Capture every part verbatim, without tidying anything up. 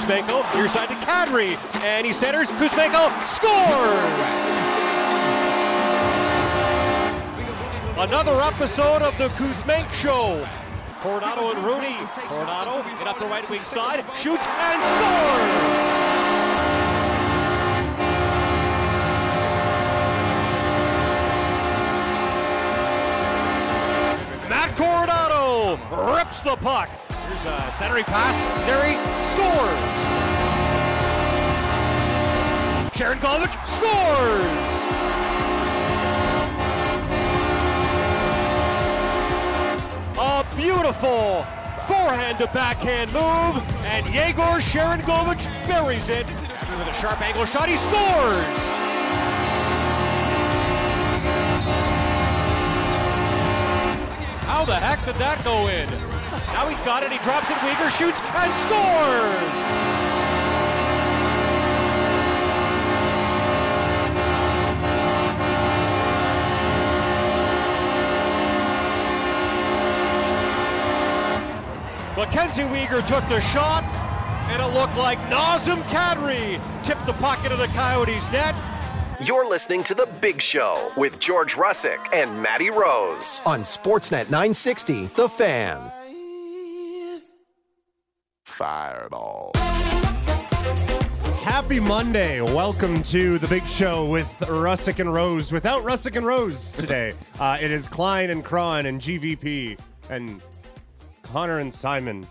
Kuzmenko, near side to Kadri, and he centers. Kuzmenko scores! Another episode of the Kuzmenk Show. Coronado and Rooney. Coronado get up the right wing side, shoots and scores! Matt Coronado rips the puck. Here's a centering pass. Derry scores. Sharon Golovich scores. A beautiful forehand to backhand move, and Yegor Sharangovich buries it. After with a sharp angle shot, he scores. How the heck did that go in? Now he's got it, he drops it, Weegar shoots and scores! Mackenzie Weegar took the shot, and it looked like Nazem Kadri tipped the puck into the Coyotes' net. You're listening to The Big Show with George Russick and Matty Rose on Sportsnet nine sixty, The Fan. Fireball. Happy Monday. Welcome to The Big Show with Russick and Rose. Without Russick and Rose today, uh, it is Klein and Cron and G V P and Connor and Simon.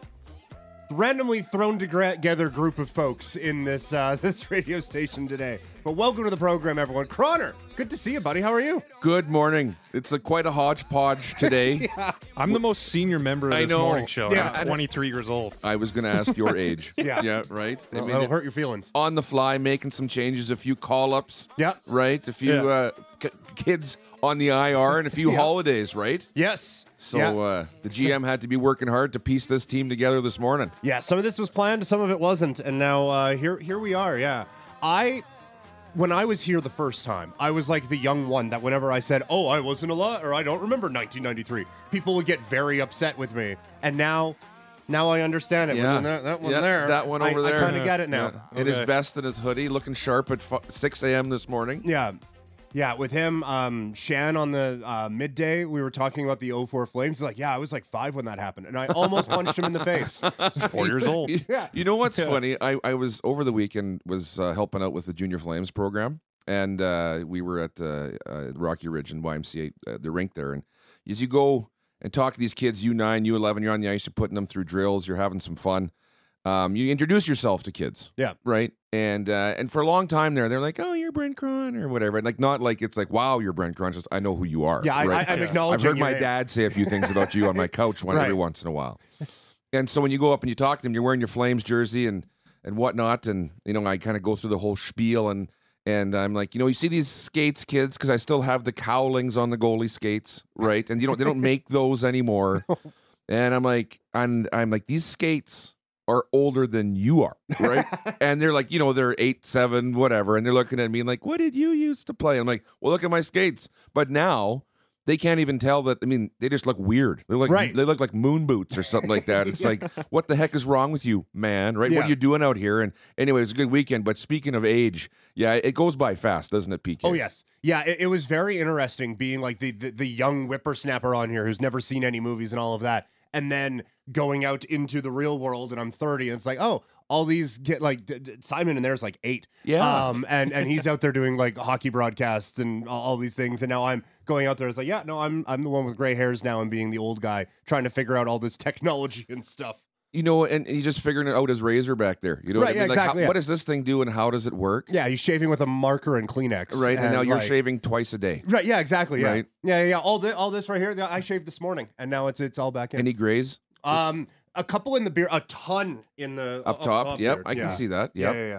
Randomly thrown together group of folks in this uh, this radio station today. But welcome to the program, everyone. Connor, good to see you, buddy. How are you? Good morning. It's a, quite a hodgepodge today. Yeah. I'm the most senior member of I this know. morning show. Yeah. I'm twenty-three years old. I was going to ask your age. Yeah. Yeah, right? I That'll, mean, that'll it- hurt your feelings. on the fly, making some changes, a few call-ups. Yeah. Right? A few Yeah. uh, k- kids on the I R and a few Yeah. holidays, right? Yes. So yeah. uh, the G M had to be working hard to piece this team together this morning. Yeah, some of this was planned, some of it wasn't, and now uh, here here we are. Yeah, I when I was here the first time, I was like the young one that whenever I said, "Oh, I wasn't alive," or "I don't remember nineteen ninety-three," people would get very upset with me. And now, now I understand it. Yeah. When that, that one Yeah, there, that one I- over I, there. kind of Yeah. get it now. Yeah. In his Okay. vest and his hoodie, looking sharp at f- six a.m. this morning. Yeah. Yeah, with him, um, Shan on the uh, midday, we were talking about the oh four Flames. He's like, yeah, I was like five when that happened. And I almost punched him in the face. Four years old. You, Yeah. you know what's funny? I, I was over the weekend was uh, helping out with the Junior Flames program, and uh, we were at uh, uh, Rocky Ridge and Y M C A, uh, the rink there. And as you go and talk to these kids, U nine, U eleven, you're on the ice, you're putting them through drills, you're having some fun. Um, you introduce yourself to kids, Yeah. right? And uh, and for a long time there, they're like, "Oh, you're Brent Cron," or whatever. Like not like it's like, "Wow, you're Brent Cron." Just I know who you are. Yeah, I, right? I, I'm Yeah. acknowledging I've heard your my name. dad say a few things about you on my couch one every Right. once in a while. And so when you go up and you talk to them, you're wearing your Flames jersey and and whatnot, and you know I kind of go through the whole spiel, and and I'm like, you know, you see these skates, kids, because I still have the cowlings on the goalie skates, right? And you don't they don't make those anymore. And I'm like, and I'm like, these skates are older than you are, right? And they're like, you know, they're eight, seven, whatever, and they're looking at me and like, what did you used to play? I'm like, well, look at my skates. But now they can't even tell that. I mean, they just look weird. They look Right. they look like moon boots or something like that. It's like, what the heck is wrong with you, man? Right? What Yeah. are you doing out here? And anyway, it was a good weekend. But speaking of age, yeah, it goes by fast, doesn't it, P K? Oh yes, yeah. It, it was very interesting being like the, the the young whippersnapper on here who's never seen any movies and all of that, and then going out into the real world. And I'm thirty, and it's like, oh, all these get like d- d- Simon in there's like eight, Yeah. um, and and he's out there doing like hockey broadcasts and all, all these things, and now I'm going out there. It's like, yeah, no, I'm I'm the one with gray hairs now and being the old guy trying to figure out all this technology and stuff. You know, and he's just figuring it out his razor back there. You know what Right, I mean? yeah, Like, how- exactly, yeah. what does this thing do and how does it work? Yeah, he's shaving with a marker and Kleenex, Right, and, now you're like- shaving twice a day. Right, yeah, exactly, yeah, Right. yeah, yeah, yeah. All this, all this right here, I shaved this morning, and now it's it's all back in. Any grays Um, a couple in the beer, a ton in the up top? Yep, there. I can Yeah. see that. Yeah, Yep. yeah, yeah.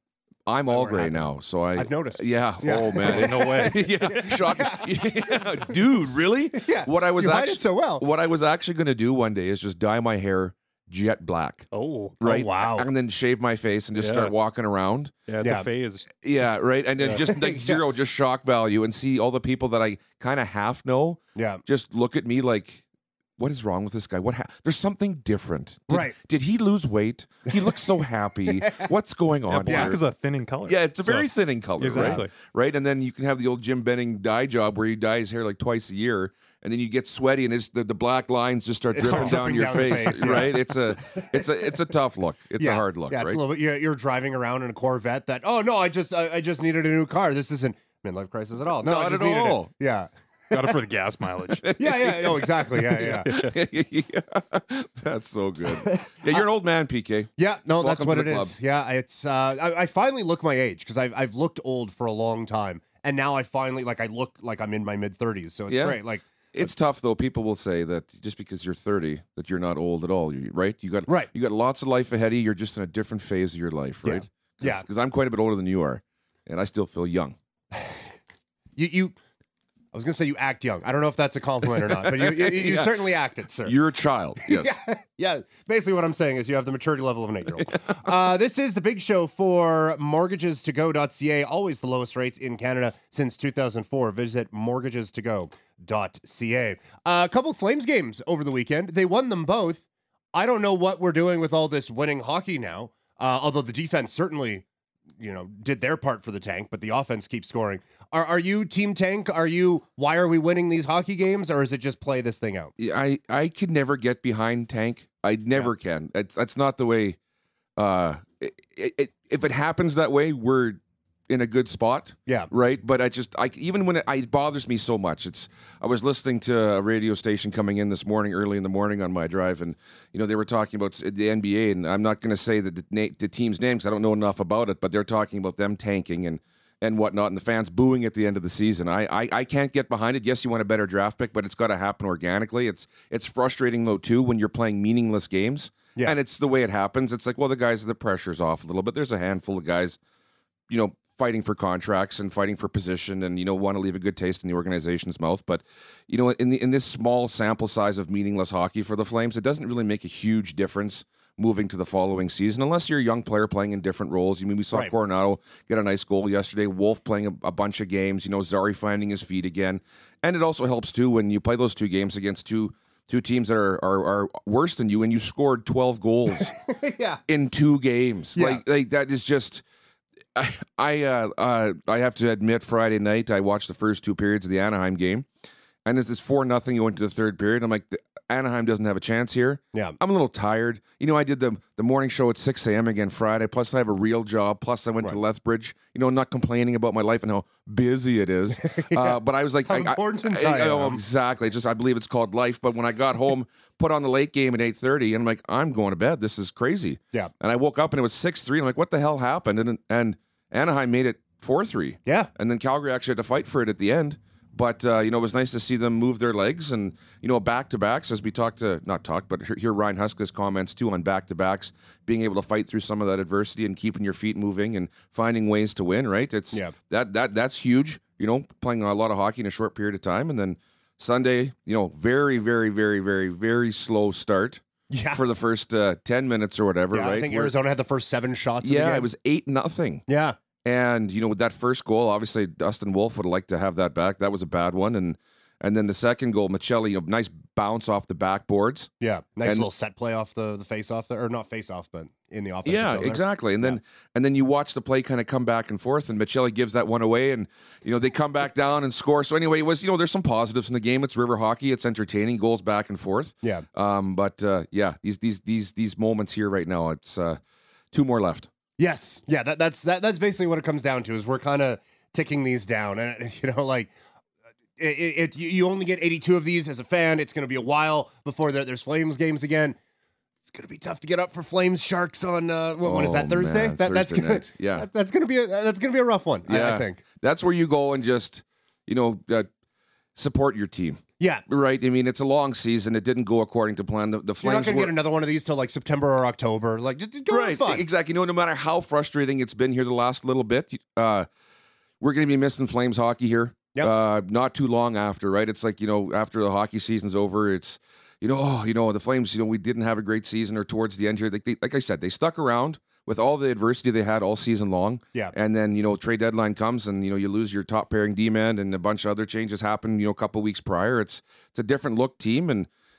I'm all we're gray happy. now, so I I've noticed. Yeah. Yeah. Oh man. No way. yeah. Shock. Yeah. Dude, really? Yeah. What I was You hide actually it so well. what I was actually going to do one day is just dye my hair jet black. Oh, Right. wow. And then shave my face and just Yeah. start walking around. yeah, it's Yeah. a phase. Yeah. Right. And then Yeah. just like Yeah. zero, just shock value, and see all the people that I kind of half know Yeah, just look at me like what is wrong with this guy? What ha- There's something different. Did, Right. Did he lose weight? He looks so happy. What's going on Black here? is a thinning color. Yeah, it's a very So- thinning color, Exactly. right? Right, and then you can have the old Jim Benning dye job where you dye his hair like twice a year, and then you get sweaty, and it's the, the black lines just start It's all dripping down dripping your down the face, face, yeah. right? It's a, it's a, it's a tough look. It's yeah. a hard look, Yeah, right? it's a little bit. You're, you're driving around in a Corvette that. Oh no, I just I, I just needed a new car. This isn't midlife crisis at all. No, I Not just at needed it. all. Yeah. Got it for the gas mileage. Yeah, yeah, no, exactly. Yeah, yeah. yeah, that's so good. Yeah, you're an old man, P K. Yeah, no, that's Welcome what to it the is. club. Yeah, it's. Uh, I, I finally look my age because I've I've looked old for a long time, and now I finally like I look like I'm in my mid thirties. So it's Yeah. great. Like, It's tough though. People will say that just because you're thirty, that you're not old at all. You, right? You got Right. You got lots of life ahead of you. You're just in a different phase of your life, Yeah. right? Cause, Yeah. Because I'm quite a bit older than you are, and I still feel young. you you. I was gonna say you act young. I don't know if that's a compliment or not, but you you, you Yeah. certainly act it, sir. You're a child. Yes. Yeah, yeah. Basically, what I'm saying is you have the maturity level of an eight-year-old. uh, this is the big show for mortgages to go dot c a. Always the lowest rates in Canada since two thousand four. Visit mortgages to go dot c a. Uh, a couple of Flames games over the weekend. They won them both. I don't know what we're doing with all this winning hockey now. Uh, although the defense certainly, you know, did their part for the tank, but the offense keeps scoring. Are are you team tank? Are you? Why are we winning these hockey games, or is it just play this thing out? Yeah, I I could never get behind Tank. I never can. That's that's not the way. Uh, it, it, if it happens that way, we're in a good spot. Yeah. Right. But I just I even when it, it bothers me so much. It's I was listening to a radio station coming in this morning, early in the morning on my drive, and you know they were talking about the N B A, and I'm not going to say that the, na- the team's names. I don't know enough about it, but they're talking about them tanking and. and whatnot, and the fans booing at the end of the season. I, I I can't get behind it. Yes, you want a better draft pick, but it's got to happen organically. It's it's frustrating though too when you're playing meaningless games, Yeah. and it's the way it happens. It's like, well, the guys, the pressure's off a little bit. There's a handful of guys, you know, fighting for contracts and fighting for position, and you know, want to leave a good taste in the organization's mouth. But you know, in the in this small sample size of meaningless hockey for the Flames, it doesn't really make a huge difference moving to the following season, unless you're a young player playing in different roles. You mean we saw Right. Coronado get a nice goal yesterday, Wolf playing a, a bunch of games, you know, Zari finding his feet again. And it also helps too when you play those two games against two two teams that are are, are worse than you, and you scored twelve goals Yeah. in two games. Yeah. Like like that is just I I uh, uh I have to admit, Friday night I watched the first two periods of the Anaheim game, and it's this four nothing going to the third period. I'm like, Anaheim doesn't have a chance here. Yeah. I'm a little tired. You know, I did the the morning show at six a.m. again Friday. Plus, I have a real job. Plus, I went to Lethbridge. You know, not complaining about my life and how busy it is. uh, but I was like, How I, important I, I I, oh, am. exactly. Just I believe it's called life. But when I got home, put on the late game at eight thirty, and I'm like, I'm going to bed. This is crazy. Yeah. And I woke up and it was six three. I'm like, what the hell happened? And and Anaheim made it four three. Yeah. And then Calgary actually had to fight for it at the end. But, uh, you know, it was nice to see them move their legs and, you know, back-to-backs, as we talked to, not talk, but hear, hear Ryan Huska's comments, too, on back-to-backs, being able to fight through some of that adversity and keeping your feet moving and finding ways to win, right? It's Yeah. that that That's huge, you know, playing a lot of hockey in a short period of time. And then Sunday, you know, very, very, very, very, very slow start Yeah. for the first uh, ten minutes or whatever, Yeah, right? I think Where- Arizona had the first seven shots. of the yeah, game. it was eight nothing. Yeah. And, you know, with that first goal, obviously Dustin Wolf would have liked to have that back. That was a bad one. And and then the second goal, Michelli, you know, nice bounce off the backboards. Yeah. Nice And- little set play off the, the face off there. Or not face off, but in the offensive Yeah, zone there. exactly. And then and then you watch the play kind of come back and forth, and Michelli gives that one away, and you know they come back down and score. So anyway, it was you know there's some positives in the game. It's river hockey. It's entertaining. Goals back and forth. Yeah. Um. But uh, yeah, these these these these moments here right now. It's uh, two more left. Yes. Yeah, that, that's that, that's basically what it comes down to is we're kind of ticking these down. And, you know, like, it, it, it you you only get eighty-two of these as a fan. It's going to be a while before there, there's Flames games again. It's going to be tough to get up for Flames Sharks on, uh, what, what is Oh, that, Thursday? man, that, that's Thursday gonna, night. Yeah. that- that's going to be a, that's going to be a rough one, I, Yeah, I think. that's where you go and just you know uh, support your team. Yeah. Right. I mean, it's a long season. It didn't go according to plan. The, the You're not Flames going to were get another one of these till like September or October. Like, just, just go have right. fun. Exactly. You know, no matter how frustrating it's been here the last little bit, uh, we're going to be missing Flames hockey here. Yep. Uh, not too long after, right? It's like you know, after the hockey season's over, it's you know, oh, you know, the Flames. You know, we didn't have a great season, or towards the end here, they, they, like I said, they stuck around with all the adversity they had all season long. Yeah. And then you know, trade deadline comes, and you know, you lose your top pairing D-man, and a bunch of other changes happen. You know, a couple weeks prior, it's it's a different look team, and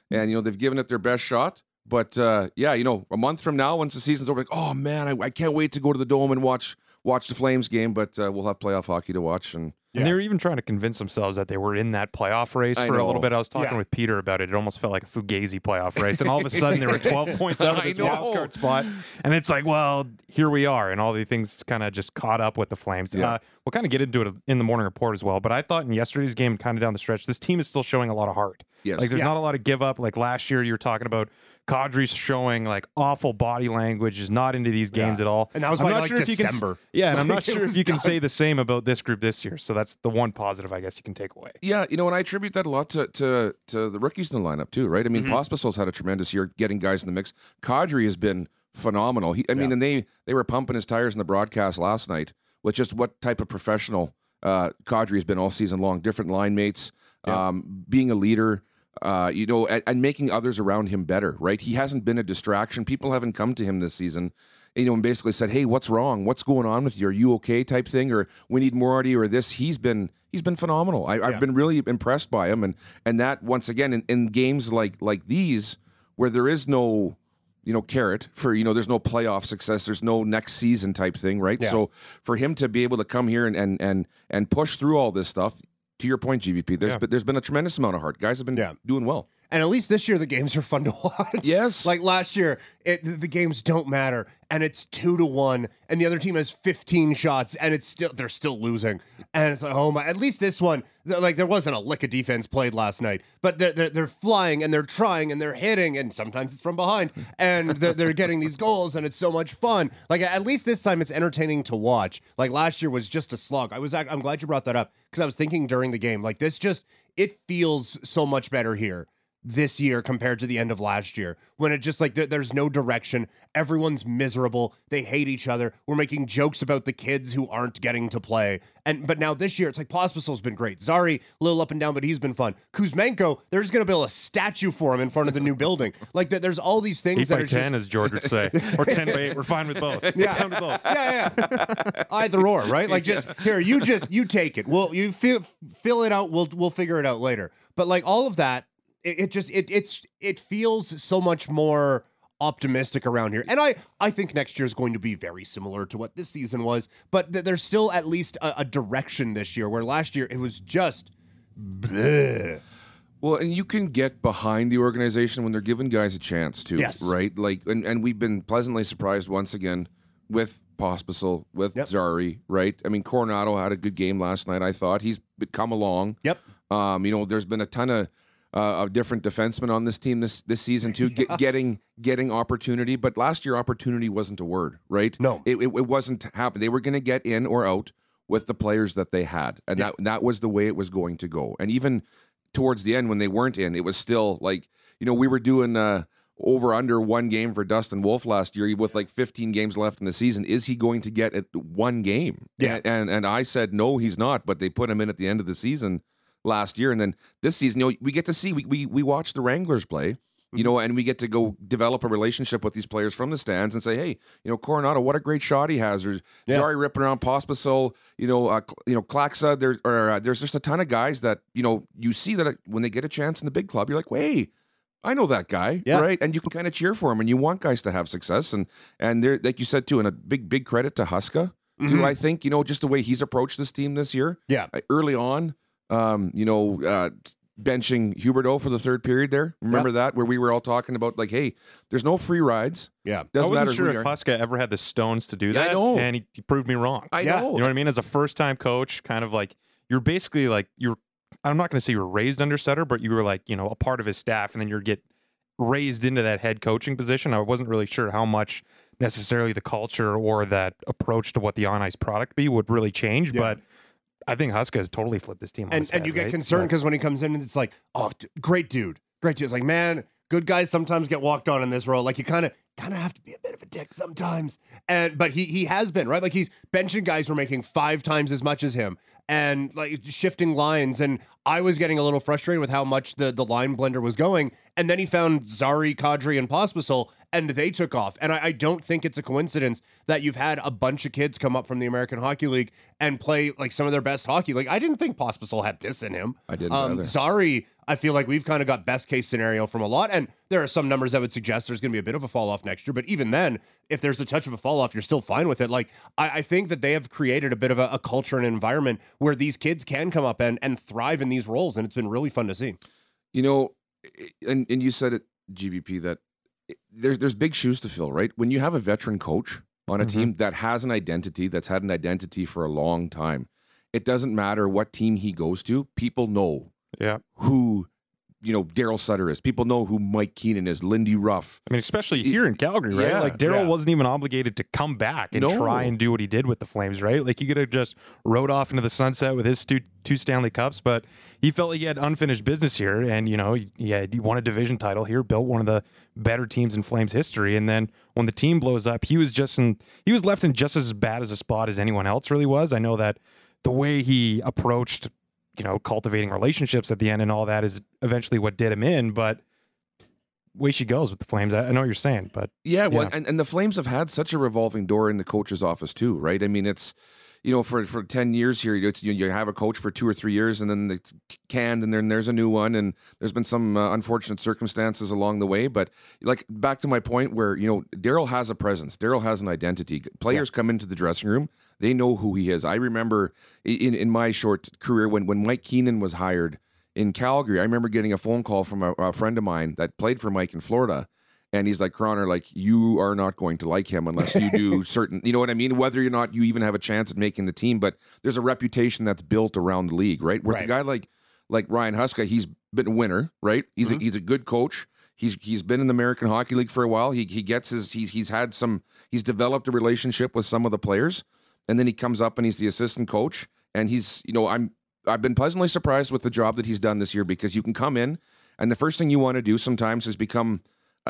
and you know they've given it their best shot. But uh, yeah, you know, a month from now, once the season's over, like, oh man, I, I can't wait to go to the Dome and watch watch the Flames game. But uh, we'll have playoff hockey to watch, and And they were even trying to convince themselves that they were in that playoff race I for a know. little bit. I was talking Yeah. with Peter about it. It almost felt like a Fugazi playoff race. And all of a sudden, they were twelve points out of I this know. wild card spot. And it's like, well, here we are. And all the things kind of just caught up with the Flames. Yeah. Uh, we'll kind of get into it in the morning report as well. But I thought in yesterday's game, kind of down the stretch, this team is still showing a lot of heart. Yes. Like, there's Yeah. not a lot of give up. Like last year, you were talking about Kadri's showing like awful body language, is not into these games Yeah. at all. And that was I'm by, not like, sure if you can s- December. yeah, and I'm not Like, it sure if was you can done. say the same about this group this year. So that's the one positive I guess you can take away. yeah, you know, and I attribute that a lot to to, to the rookies in the lineup too, right? I mean, Mm-hmm. Pospisil's had a tremendous year getting guys in the mix. Kadri has been phenomenal. He, I mean, Yeah. and they they were pumping his tires in the broadcast last night with just what type of professional uh, Kadri has been all season long. Different line mates, um, being a leader. Uh, you know, and, and making others around him better, right? He hasn't been a distraction. People haven't come to him this season, you know, and basically said, "Hey, what's wrong? What's going on with you? Are you okay?" type thing, or "We need more out of you," or this. He's been he's been phenomenal. I, I've been really impressed by him, and and that once again in, in games like like these where there is no you know carrot for you know there's no playoff success, there's no next season type thing, right? Yeah. So for him to be able to come here and and and and push through all this stuff. To your point, G V P, there's Yeah. been, there's been a tremendous amount of heart. Guys have been Yeah. doing well. And at least this year, the games are fun to watch. Yes. Like last year, it, the games don't matter, and it's two to one, and the other team has fifteen shots, and it's still they're still losing. And it's like, oh my! At least this one, th- like there wasn't a lick of defense played last night, but they're they're, they're flying and they're trying and they're hitting, and sometimes it's from behind, and they're, they're getting these goals, and it's so much fun. Like at least this time, it's entertaining to watch. Like last year was just a slog. I was ac- I'm glad you brought that up because I was thinking during the game, like this just it feels so much better here this year compared to the end of last year when it just like there, there's no direction, everyone's miserable, they hate each other, we're making jokes about the kids who aren't getting to play, and but now this year it's like Pospisil's been great, Zari a little up and down but he's been fun, Kuzmenko they're just gonna build a statue for him in front of the new building, like th- there's all these things Eight that by are ten, just, as George would say, or ten by eight. We're fine with both. Yeah. Fine with both. yeah, yeah. Either or, right? Like just here, you just you take it. We'll you fill fill it out. We'll we'll figure it out later. But like all of that, it, it just it it's it feels so much more optimistic around here. And I I think next year is going to be very similar to what this season was. But th- there's still at least a, a direction this year, where last year it was just. Bleh. Well, and you can get behind the organization when they're giving guys a chance too, Yes. right? Like, and, and we've been pleasantly surprised once again with Pospisil, with Yep. Zari, right? I mean, Coronado had a good game last night. I thought he's come along. Yep. Um, you know, there's been a ton of uh, of different defensemen on this team this this season too, get, getting getting opportunity. But last year, opportunity wasn't a word, right? No. it it, it wasn't happening. They were going to get in or out with the players that they had, and that that was the way it was going to go. And even towards the end, when they weren't in, it was still like, you know, we were doing uh, over under one game for Dustin Wolf last year with like fifteen games left in the season. Is he going to get it one game? Yeah. And, and and I said no, he's not. But they put him in at the end of the season last year, and then this season, you know, we get to see we we we watch the Wranglers play. You know, and we get to go develop a relationship with these players from the stands and say, hey, you know, Coronado, what a great shot he has. Or Yeah. Zari ripping around Pospisil, you know, uh, you know, Klaxa. There's or uh, there's just a ton of guys that you know you see that uh, when they get a chance in the big club, you're like, hey, I know that guy, Yeah. right? And you can kind of cheer for him, and you want guys to have success. And and there, like you said too, and a big big credit to Huska too. I think you know just the way he's approached this team this year. Yeah. Uh, early on, um, you know. Uh, benching Huberdeau for the third period there. Remember that? Where we were all talking about like, hey, there's no free rides. Yeah. I Doesn't wasn't matter sure who if you are. Huska ever had the stones to do Yeah, I that, know. and he, he proved me wrong. I Yeah. know. You know what I mean? As a first-time coach, kind of like you're basically like you're. I'm not going to say you were raised under Sutter, but you were like you know a part of his staff, and then you get raised into that head coaching position. I wasn't really sure how much necessarily the culture or that approach to what the on ice product be would really change, Yeah. but I think Huska has totally flipped this team on and its and head, you get right? concerned But- because when he comes in, it's like, oh, d- great dude, great dude. It's like, man, good guys sometimes get walked on in this role. Like you kind of kind of have to be a bit of a dick sometimes. And but he he has been right. Like he's benching guys who are making five times as much as him, and like shifting lines. And I was getting a little frustrated with how much the the line blender was going. And then he found Zari, Kadri, and Pospisil, and they took off. And I, I don't think it's a coincidence that you've had a bunch of kids come up from the American Hockey League and play like some of their best hockey. Like, I didn't think Pospisil had this in him. I didn't um, either. Zary, I feel like we've kind of got best case scenario from a lot. And there are some numbers that would suggest there's going to be a bit of a fall off next year. But even then, if there's a touch of a fall off, you're still fine with it. Like, I, I think that they have created a bit of a, a culture and environment where these kids can come up and, and thrive in these roles. And it's been really fun to see. You know, and, and you said it, G V P, that there's, there's big shoes to fill, right? When you have a veteran coach on a Mm-hmm. team that has an identity, that's had an identity for a long time, it doesn't matter what team he goes to. People know Yeah. who, you know, Daryl Sutter is. People know who Mike Keenan is, Lindy Ruff. I mean, especially here in Calgary, right? Yeah, like Daryl yeah. wasn't even obligated to come back and No. try and do what he did with the Flames, right? Like he could have just rode off into the sunset with his two, two Stanley Cups, but he felt like he had unfinished business here, and you know, he had he won a division title here, built one of the better teams in Flames history, and then when the team blows up, he was just in he was left in just as bad as a spot as anyone else really was. I know that the way he approached, you know, cultivating relationships at the end and all that is eventually what did him in, but way she goes with the Flames. I, I know what you're saying, but Yeah, well, Yeah. And, and the Flames have had such a revolving door in the coach's office too, right? I mean, it's, you know, for, for ten years here, it's, you, you have a coach for two or three years and then it's canned and then there's a new one. And there's been some uh, unfortunate circumstances along the way. But like back to my point where, you know, Daryl has a presence. Daryl has an identity. Players come into the dressing room. They know who he is. I remember in, in my short career when, when Mike Keenan was hired in Calgary, I remember getting a phone call from a, a friend of mine that played for Mike in Florida. And he's like, Croner, like, you are not going to like him unless you do certain, you know what I mean? Whether or not you even have a chance at making the team, but there's a reputation that's built around the league, right? Where Right. the guy like like Ryan Huska, he's been a winner, right? He's Mm-hmm. a, he's a good coach. He's he's been in the American Hockey League for a while. He he gets his he's he's had some he's developed a relationship with some of the players, and then he comes up and he's the assistant coach, and he's you know I'm I've been pleasantly surprised with the job that he's done this year because you can come in and the first thing you want to do sometimes is become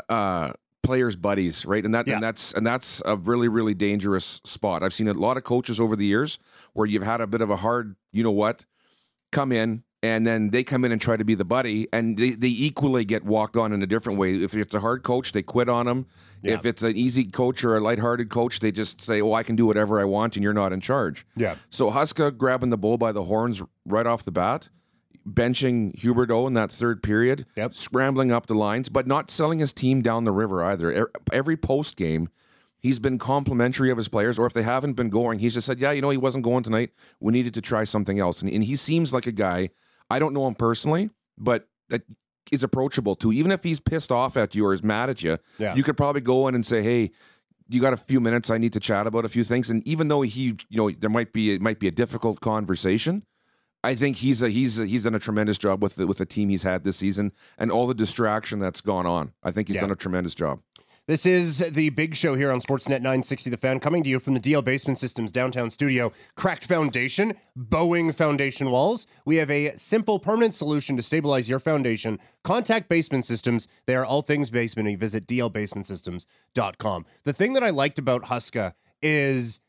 uh players buddies, right? And that Yeah. and that's and that's a really really dangerous spot. I've seen a lot of coaches over the years where you've had a bit of a hard, you know what, come in and then they come in and try to be the buddy and they, they equally get walked on in a different way. If it's a hard coach, they quit on him. Yeah. If it's an easy coach or a lighthearted coach, they just say, "Oh, I can do whatever I want and you're not in charge." Yeah. So Huska grabbing the bull by the horns right off the bat, benching Huberdeau in that third period, Yep. scrambling up the lines, but not selling his team down the river either. E- Every post game, he's been complimentary of his players, or if they haven't been going, he's just said, yeah, you know, he wasn't going tonight. We needed to try something else. And, and he seems like a guy, I don't know him personally, but that is approachable too. Even if he's pissed off at you or is mad at you, Yeah. you could probably go in and say, hey, you got a few minutes, I need to chat about a few things. And even though he, you know, there might be, it might be a difficult conversation, I think he's a, he's a, he's done a tremendous job with the, with the team he's had this season and all the distraction that's gone on. I think he's Yeah. done a tremendous job. This is the big show here on Sportsnet nine sixty The Fan, coming to you from the D L Basement Systems downtown studio. Cracked foundation, bowing foundation walls. We have a simple, permanent solution to stabilize your foundation. Contact Basement Systems. They are all things basement. You visit d l basement systems dot com. The thing that I liked about Huska is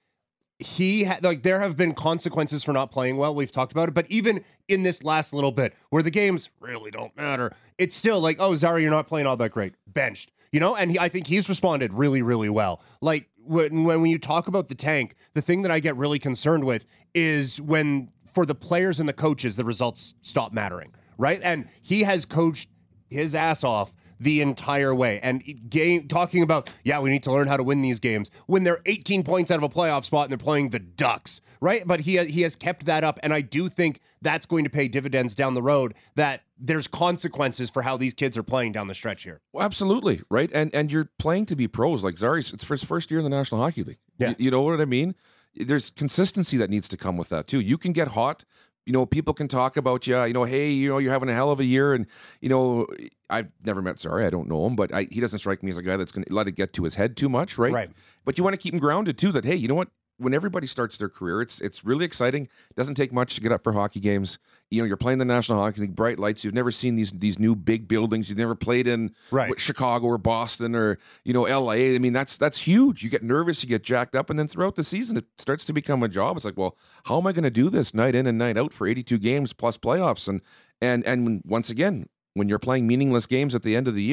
he had, like, there have been consequences for not playing well. We've talked about it, but even in this last little bit where the games really don't matter, it's still like, oh, Zara, you're not playing all that great. Benched. You know, and he, I think he's responded really, really well. Like when, when when you talk about the tank, the thing that I get really concerned with is when for the players and the coaches, the results stop mattering, right? And he has coached his ass off the entire way. And game talking about, yeah, we need to learn how to win these games when they're eighteen points out of a playoff spot and they're playing the Ducks, right? But he he has kept that up, and I do think that's going to pay dividends down the road, that there's consequences for how these kids are playing down the stretch here. Well, absolutely, right? And and you're playing to be pros. Like Zari's, it's for his first year in the National Hockey League. Yeah. You, you know what I mean? There's consistency that needs to come with that too. You can get hot. You know, people can talk about you. You know, hey, you know, you're having a hell of a year, and you know, I've never met Zari. I don't know him, but I, he doesn't strike me as a guy that's going to let it get to his head too much, right? Right. But you want to keep him grounded too. That hey, you know what? When everybody starts their career, it's it's really exciting. It doesn't take much to get up for hockey games. You know, you're playing the National Hockey League, bright lights. You've never seen these these new big buildings. You've never played in Right. what, Chicago or Boston or you know L A. I mean, that's that's huge. You get nervous, you get jacked up, and then throughout the season, it starts to become a job. It's like, well, how am I going to do this night in and night out for eighty-two games plus playoffs? And and and once again, when you're playing meaningless games at the end of the year,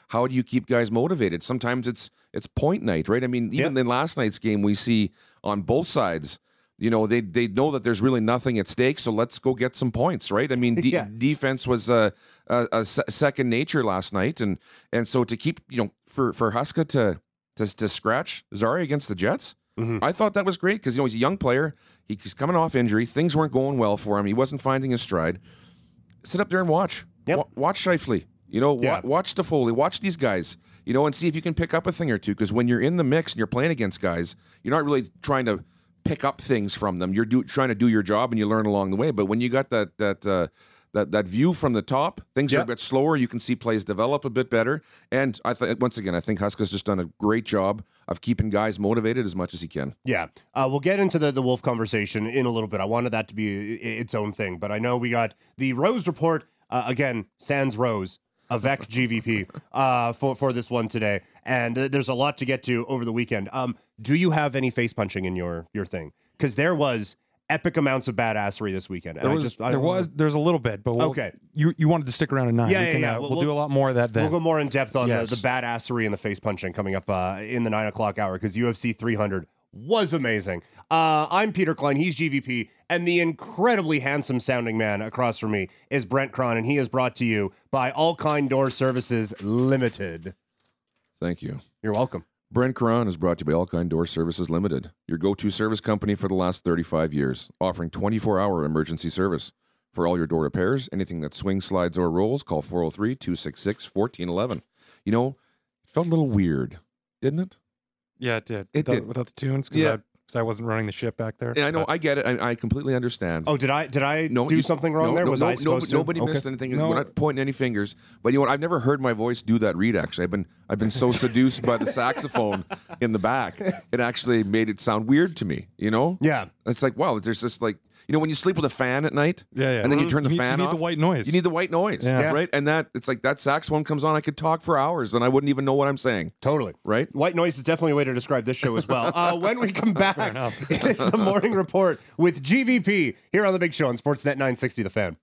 how do you keep guys motivated? Sometimes it's it's point night, right? I mean, even Yep. in last night's game, we see on both sides, you know, they they know that there's really nothing at stake, so let's go get some points, right? I mean, de- Yeah. defense was a, a, a se- second nature last night, and and so to keep, you know, for for Huska to to to scratch Zari against the Jets, Mhm. I thought that was great because you know he's a young player, he, he's coming off injury, things weren't going well for him, he wasn't finding his stride. Sit up there and watch, Yep. Wa- watch Scheifele, you know, Yeah. wa- watch Toffoli, watch these guys, you know, and see if you can pick up a thing or two. Because when you're in the mix and you're playing against guys, you're not really trying to pick up things from them. You're do, trying to do your job and you learn along the way. But when you got that that uh, that that view from the top, things are Yeah. a bit slower. You can see plays develop a bit better. And I think once again, I think Huska's just done a great job of keeping guys motivated as much as he can. Yeah, uh, we'll get into the, the Wolf conversation in a little bit. I wanted that to be i- its own thing, but I know we got the Rose report uh, again. Sans Rose, avec G V P uh, for for this one today, and uh, there's a lot to get to over the weekend. Um, do you have any face punching in your your thing? Because there was epic amounts of badassery this weekend. and There I was, just, I there don't- was, there's a little bit, but we'll, Okay. You you wanted to stick around at nine. Yeah, we yeah, can, yeah. Uh, We'll- we'll, do a lot more of that then. We'll go more in depth on Yes. the, the badassery and the face punching coming up uh, in the nine o'clock hour because U F C three hundred was amazing. Uh, I'm Peter Klein. He's G V P. And the incredibly handsome sounding man across from me is Brent Cron. And he is brought to you by All Kind Door Services Limited. Thank you. You're welcome. Brent Cron is brought to you by All Kind Door Services Limited, your go-to service company for the last thirty-five years, offering twenty-four hour emergency service. For all your door repairs, anything that swings, slides, or rolls, call four oh three, two six six, one four one one. You know, it felt a little weird, didn't it? Yeah, it did. It without, did. without the tunes because Yeah. I, 'cause I wasn't running the ship back there. Yeah, I know, But- I get it. I, I completely understand. Oh, did I did I No, do you- something wrong no, there? no, Was no, I no, supposed to? Nobody Okay. missed anything. No. We're not pointing any fingers. But you know what? I've never heard my voice do that read, actually. I've been I've been so seduced by the saxophone in the back. It actually made it sound weird to me, you know? Yeah. It's like, wow, there's just like, you know, when you sleep with a fan at night, Yeah, yeah. and then you turn the You need- fan you need off, the white noise. You need the white noise, Yeah. right? And that it's like that saxophone comes on, I could talk for hours, and I wouldn't even know what I'm saying, Totally. right? White noise is definitely a way to describe this show as well. Uh, when we come back, it is the morning report with G V P here on the Big Show on Sportsnet nine sixty The Fan.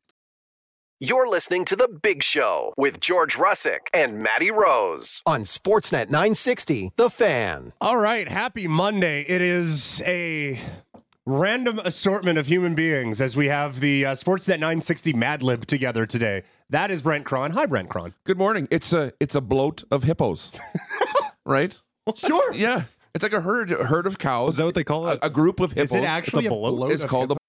You're listening to The Big Show with George Russick and Matty Rose on Sportsnet nine sixty, The Fan. All right, happy Monday. It is a random assortment of human beings as we have the uh, Sportsnet nine sixty Mad Lib together today. That is Brent Cron. Hi, Brent Cron. Good morning. It's a it's a bloat of hippos, right? Sure. Yeah, it's like a herd a herd of cows. Is that what they call it? A, a group of Is hippos. it actually It's a bloat? It's of called hippo?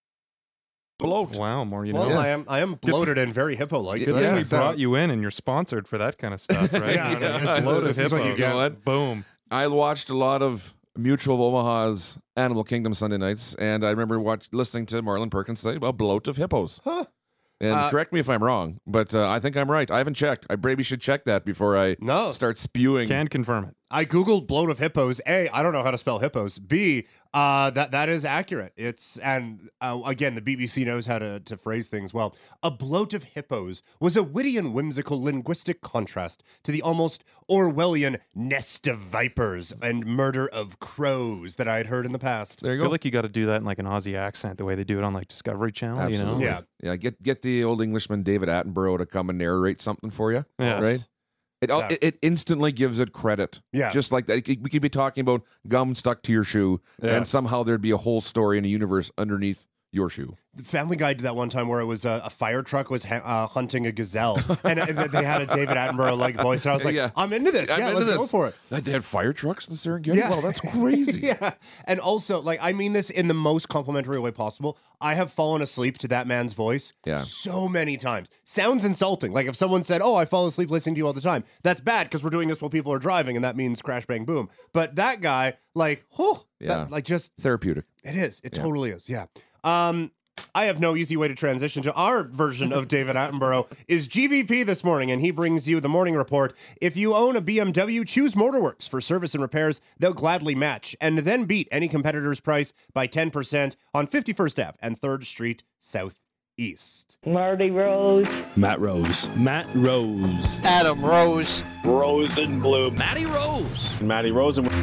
a bloat. Wow, more you Well, know. I am I am bloated and very hippo-like. Good so Good that thing we checks out. brought you in and you're sponsored for that kind of stuff, right? Yeah, You know, this is- load of this is what you hippos. get. You know what? Boom. I watched a lot of Mutual of Omaha's Animal Kingdom Sunday nights, and I remember watch, listening to Marlon Perkins say, "A bloat of hippos." Huh. And Uh, correct me if I'm wrong, but uh, I think I'm right. I haven't checked. I maybe should check that before I No. start spewing. Can confirm it. I googled bloat of hippos. A, I don't know how to spell hippos. B, uh, that that is accurate. It's and uh, again, the B B C knows how to to phrase things well. A bloat of hippos was a witty and whimsical linguistic contrast to the almost Orwellian nest of vipers and murder of crows that I had heard in the past. there I you feel go. like you got to do that in like an Aussie accent, the way they do it on like Discovery Channel. You know? Absolutely. Yeah. yeah. Get get the old Englishman David Attenborough to come and narrate something for you. Yeah. Right. It, Yeah. it it instantly gives it credit. Yeah. Just like that. It could- We could be talking about gum stuck to your shoe, Yeah. and somehow there'd be a whole story in a universe underneath your shoe. The Family Guy did that one time where it was a, a fire truck was ha- uh, hunting a gazelle, and, uh, they had a David Attenborough like voice, and I was like, Yeah. "I'm into this. I'm yeah, into let's go this. for it." They had fire trucks in the Serengeti. Yeah. Wow, that's crazy. Yeah. And also, like, I mean this in the most complimentary way possible. I have fallen asleep to that man's voice Yeah. so many times. Sounds insulting. Like if someone said, "Oh, I fall asleep listening to you all the time," that's bad because we're doing this while people are driving, and that means crash, bang, boom. But that guy, like, oh, Yeah. like just Therapeutic. it is. It Yeah. totally is. Yeah. Um, I have no easy way to transition to our version of David Attenborough is G V P this morning, and he brings you the morning report. If you own a B M W, choose Motorworks for service and repairs. They'll gladly match and then beat any competitor's price by ten percent on fifty-first Avenue and third Street Southeast. Marty Rose. Matt Rose. Matt Rose. Adam Rose. Rosenblum. Matty Rose. Matty Rose. And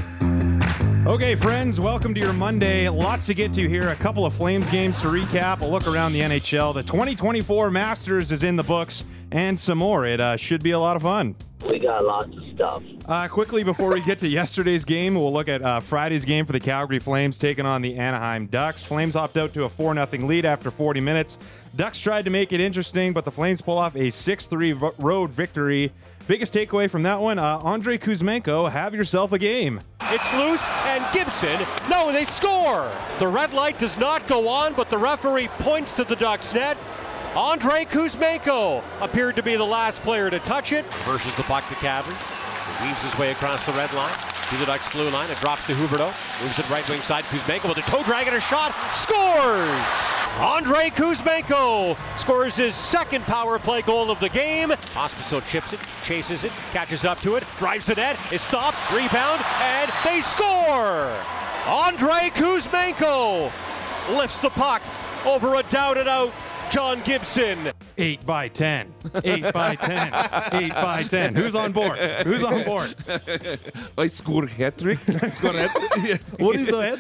Okay, friends, welcome to your Monday. Lots to get to here. A couple of Flames games to recap, a look around the N H L. The twenty twenty-four Masters is in the books, and some more. It uh, should be a lot of fun. We got lots of stuff. Uh, quickly, before we get to yesterday's game, we'll look at uh, Friday's game for the Calgary Flames taking on the Anaheim Ducks. Flames hopped out to a four nothing lead after forty minutes. Ducks tried to make it interesting, but the Flames pull off a six three ro- road victory. Biggest takeaway from that one, uh, Andrei Kuzmenko, have yourself a game. It's loose, and Gibson, no, they score! The red light does not go on, but the referee points to the Ducks net. Andrei Kuzmenko appeared to be the last player to touch it. Versus the puck to Kadri. He weaves his way across the red line to the Ducks blue line. It drops to Huberdeau. Moves it right wing side. Kuzmenko with a toe drag and a shot. Scores! Andrei Kuzmenko scores his second power play goal of the game. Pospisil chips it, chases it, catches up to it, drives the net, is stopped, rebound, and they score! Andrei Kuzmenko lifts the puck over a down and out John Gibson. Eight by ten. Eight by ten. Eight by ten. Who's on board? Who's on board? I score hat trick. Score hat- What is a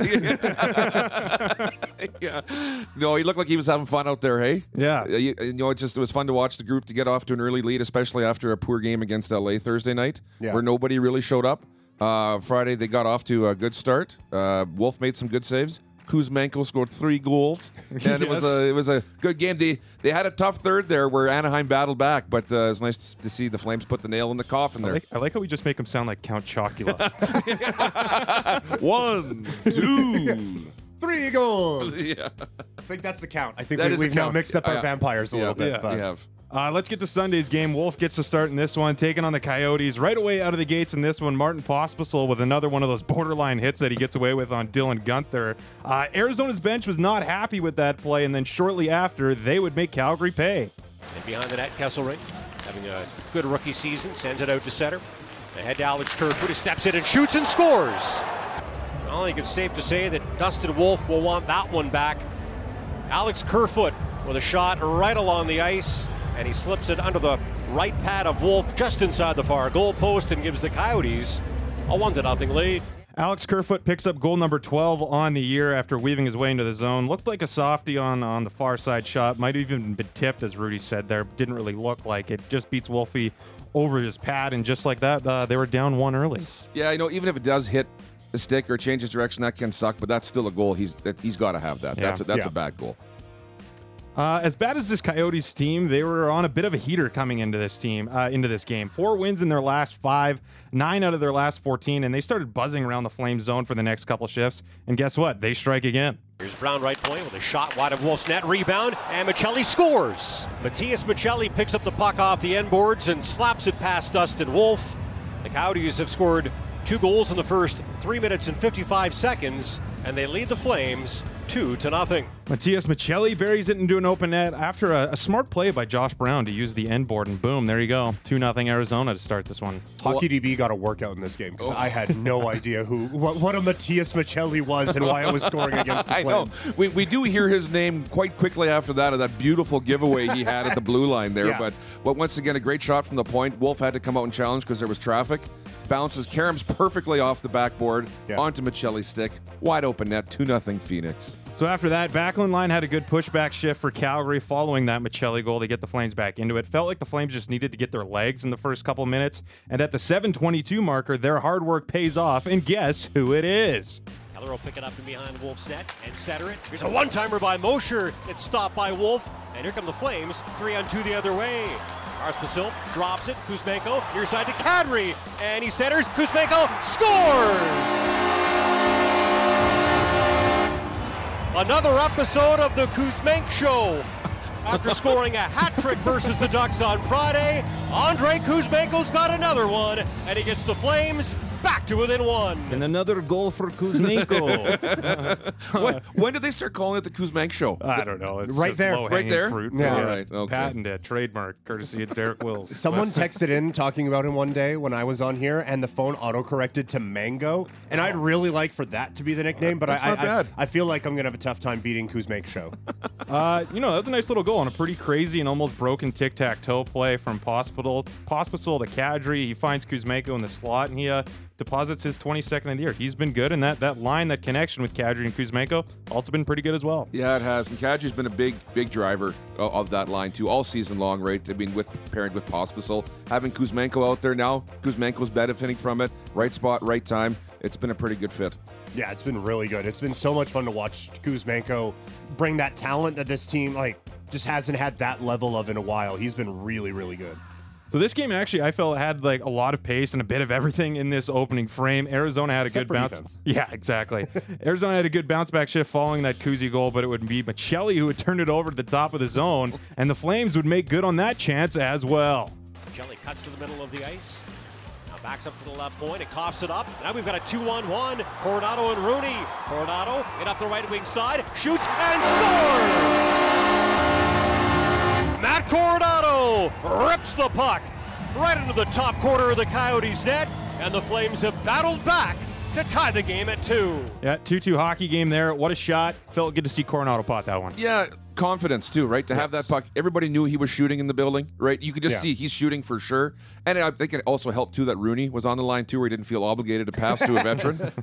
head? Yeah. No, he looked like he was having fun out there, hey? Yeah. Uh, You, you know, it just it was fun to watch the group to get off to an early lead, especially after a poor game against L A Thursday night, Yeah. where nobody really showed up. Uh, Friday, they got off to a good start. Uh, Wolf made some good saves. Kuzmenko scored three goals, and it was Yes. a it was a good game. They they had a tough third there where Anaheim battled back, but uh, it's nice to see the Flames put the nail in the coffin I there. like, I like how we just make him sound like Count Chocula. One, two, Three goals. yeah. I think that's the count. I think That we, is the we've now count. mixed up our Yeah. vampires a Yeah, little bit. yeah, but we have. Uh, let's get to Sunday's game. Wolf gets to start in this one, taking on the Coyotes. Right away out of the gates in this one, Martin Pospisil with another one of those borderline hits that he gets away with on Dylan Gunther. Uh, Arizona's bench was not happy with that play, and then shortly after, they would make Calgary pay. And behind the net, Kesselring, having a good rookie season, sends it out to center. Ahead to Alex Kerfoot, who steps in and shoots and scores. Well, I think it's safe to say that Dustin Wolf will want that one back. Alex Kerfoot with a shot right along the ice, and he slips it under the right pad of Wolf just inside the far goal post and gives the Coyotes a one to nothing lead. Alex Kerfoot picks up goal number twelve on the year after weaving his way into the zone. Looked like a softie on, on the far side shot. Might have even been tipped, as Rudy said there. Didn't really look like it. Just beats Wolfie over his pad, and just like that, uh, they were down one early. Yeah, you know, even if it does hit the stick or changes direction, that can suck, but that's still a goal. He's that, he's got to have that. Yeah. That's a, that's Yeah. a bad goal. Uh, as bad as this Coyotes team, they were on a bit of a heater coming into this team, uh, into this game. Four wins in their last five, nine out of their last fourteen, and they started buzzing around the Flames zone for the next couple shifts. And guess what? They strike again. Here's Brown right point with a shot wide of Wolf's net, rebound, and Michelli scores. Matthias Michelli picks up the puck off the end boards and slaps it past Dustin Wolf. The Coyotes have scored two goals in the first three minutes and fifty-five seconds, and they lead the Flames two to nothing. Matthias Michelli buries it into an open net after a, a smart play by Josh Brown to use the end board, and boom, there you go. two nothing Arizona to start this one. Hockey D B got a workout in this game because I had no idea who what, what a Matthias Michelli was and why I was scoring against the I know. Flames. We, we do hear his name quite quickly after that of that beautiful giveaway he had at the blue line there. Yeah. But but once again, a great shot from the point. Wolf had to come out and challenge because there was traffic. Bounces Karam's perfectly off the backboard Yeah. onto Michelli's stick. Wide open net, two nothing Phoenix. So after that, Backlund line had a good pushback shift for Calgary following that Michelli goal to get the Flames back into it. Felt like the Flames just needed to get their legs in the first couple minutes. And at the seven twenty-two marker, their hard work pays off. And guess who it is? Keller will pick it up from behind Wolf's net and center it. Here's a one-timer by Mosher. It's stopped by Wolf. And here come the Flames, three on two the other way. Arspisil drops it. Kuzmenko, near side to Kadri. And he centers. Kuzmenko scores! Another episode of the Kuzmenk Show. After scoring a hat trick versus the Ducks on Friday, Andrei Kuzmenko's got another one, and he gets the Flames back to within one. And another goal for Kuzmenko. when, when did they start calling it the Kuzmenk Show? I don't know. It's Right just there. low-hanging Right there? Fruit. Yeah. All right, okay. Patented, trademark, courtesy of Derek Wills. Someone texted in talking about him one day when I was on here, and the phone auto-corrected to Mango, and I'd really like for that to be the nickname, but That's I, not I, bad. I I feel like I'm gonna have a tough time beating Kuzmenk Show. Uh, you know, that was a nice little goal on a pretty crazy and almost broken tic-tac-toe play from Pospisil. Pospisil to Kadri. He finds Kuzmenko in the slot, and he uh, deposits his twenty-second of the year. He's been good, and that, that line, that connection with Kadri and Kuzmenko, also been pretty good as well. Yeah, it has. And Kadri's been a big, big driver of, of that line, too, all season long, right? I mean, with paired with Pospisil. Having Kuzmenko out there now, Kuzmenko's benefiting from it. Right spot, right time. It's been a pretty good fit. Yeah, it's been really good. It's been so much fun to watch Kuzmenko bring that talent that this team, like, just hasn't had that level of in a while. He's been really, really good. So this game actually, I felt, had like a lot of pace and a bit of everything in this opening frame. Arizona had a Except good for bounce. defense. Yeah, exactly. Arizona had a good bounce back shift following that Kuzi goal, but it would be Michelli who would turn it over to the top of the zone, and the Flames would make good on that chance as well. Michelli cuts to the middle of the ice. Now backs up to the left point and coughs it up. Now we've got a two-on-one. Coronado and Rooney. Coronado in up the right wing side, shoots and scores! Matt Coronado rips the puck right into the top corner of the Coyotes' net, and the Flames have battled back to tie the game at two. Yeah, two two hockey game there. What a shot. Felt good to see Coronado pot that one. Yeah, confidence too, right? To Yes. have that puck. Everybody knew he was shooting in the building, right? You could just Yeah. see he's shooting for sure. And I think it also helped too that Rooney was on the line too, where he didn't feel obligated to pass to a veteran.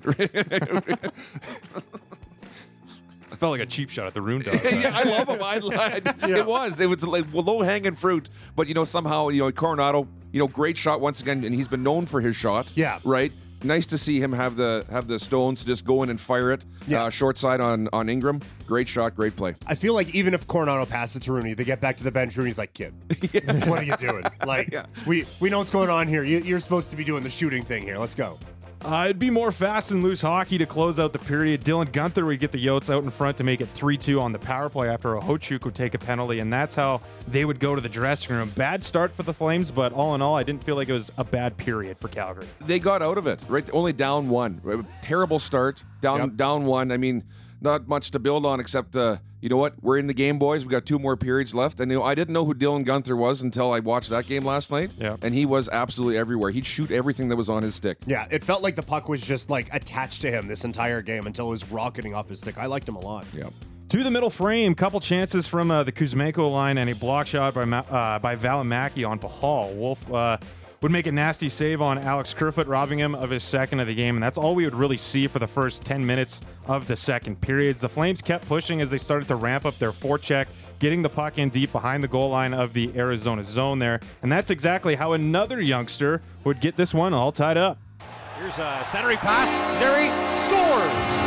Felt like a cheap shot at the Rune Dog. Yeah, I love him. I, I It was. It was like low hanging fruit, but you know somehow you know Coronado, you know, great shot once again, and he's been known for his shot. Yeah. Right. Nice to see him have the have the stones to just go in and fire it. Yeah. Uh, short side on on Ingram. Great shot. Great play. I feel like even if Coronado passes to Rooney, they get back to the bench. Rooney's like, kid, what are you doing? Like, Yeah. we, we know what's going on here. You, you're supposed to be doing the shooting thing here. Let's go. Uh, it'd be more fast and loose hockey to close out the period. Dylan Gunther would get the Yotes out in front to make it three two on the power play after Ochuk would take a penalty, and that's how they would go to the dressing room. Bad start for the Flames, but all in all, I didn't feel like it was a bad period for Calgary. They got out of it, right? Only down one. Terrible start. Down Yep. down one. I mean, not much to build on except, uh, you know what? We're in the game, boys. We got two more periods left. And you know, I didn't know who Dylan Gunther was until I watched that game last night. Yep. And he was absolutely everywhere. He'd shoot everything that was on his stick. Yeah, it felt like the puck was just like attached to him this entire game until it was rocketing off his stick. I liked him a lot. Yeah. To the middle frame, couple chances from uh, the Kuzmenko line and a block shot by Ma- uh, by Valimaki on Pahal. Wolf uh, would make a nasty save on Alex Kerfoot, robbing him of his second of the game, and that's all we would really see for the first ten minutes of the second periods. The Flames kept pushing as they started to ramp up their forecheck, getting the puck in deep behind the goal line of the Arizona zone there, and that's exactly how another youngster would get this one all tied up. Here's a centering pass. Zeri scores.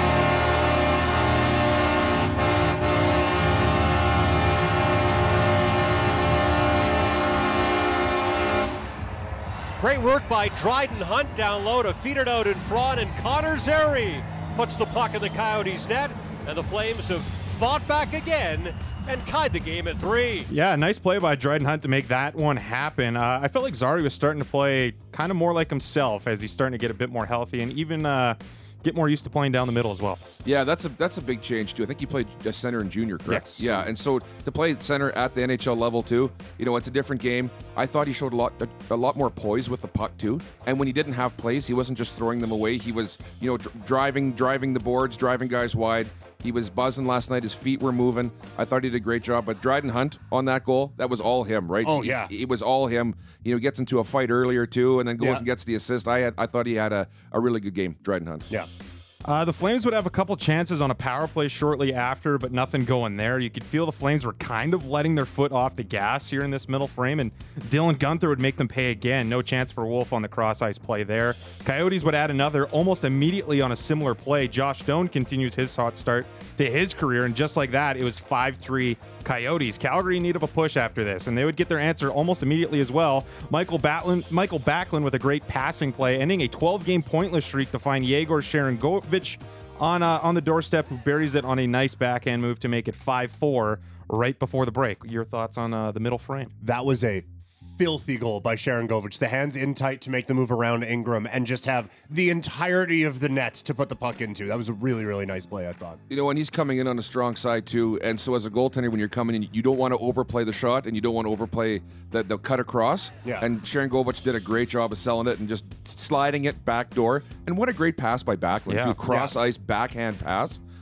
Great work by Dryden Hunt down low to feed it out in front, and Connor Zeri puts the puck in the Coyotes' net, and the Flames have fought back again and tied the game at three. Yeah, nice play by Dryden Hunt to make that one happen. Uh, I felt like Zari was starting to play kind of more like himself as he's starting to get a bit more healthy and even uh, get more used to playing down the middle as well. Yeah, that's a that's a big change too. I think he played a center in junior, correct? Yes. Yeah, and so to play center at the N H L level too, you know, it's a different game. I thought he showed a lot a, a lot more poise with the puck too. And when he didn't have plays, he wasn't just throwing them away. He was, you know, dr- driving driving the boards, driving guys wide. He was buzzing last night. His feet were moving. I thought he did a great job. But Dryden Hunt on that goal, that was all him, right? Oh, He- yeah. It was all him. You know, gets into a fight earlier too, and then goes Yeah. and gets the assist. I had I thought he had a, a really good game, Dryden Hunt. Yeah. Uh, the Flames would have a couple chances on a power play shortly after, but nothing going there. You could feel the Flames were kind of letting their foot off the gas here in this middle frame, and Dylan Gunther would make them pay again. No chance for Wolf on the cross-ice play there. Coyotes would add another almost immediately on a similar play. Josh Doan continues his hot start to his career, and just like that, it was five three Coyotes. Calgary in need of a push after this, and they would get their answer almost immediately as well. Michael Batlin, Michael Backlund with a great passing play, ending a twelve-game pointless streak to find Yegor Sharangovich on uh, on the doorstep, who buries it on a nice backhand move to make it five four right before the break. Your thoughts on uh, the middle frame? That was a filthy goal by Sharon Govich. The hands in tight to make the move around Ingram and just have the entirety of the net to put the puck into. That was a really, really nice play, I thought. You know, and he's coming in on a strong side too. And so as a goaltender, when you're coming in, you don't want to overplay the shot and you don't want to overplay the, the cut across. Yeah. And Sharon Govich did a great job of selling it and just sliding it back door. And what a great pass by Backlund, Yeah. too. Cross ice backhand pass.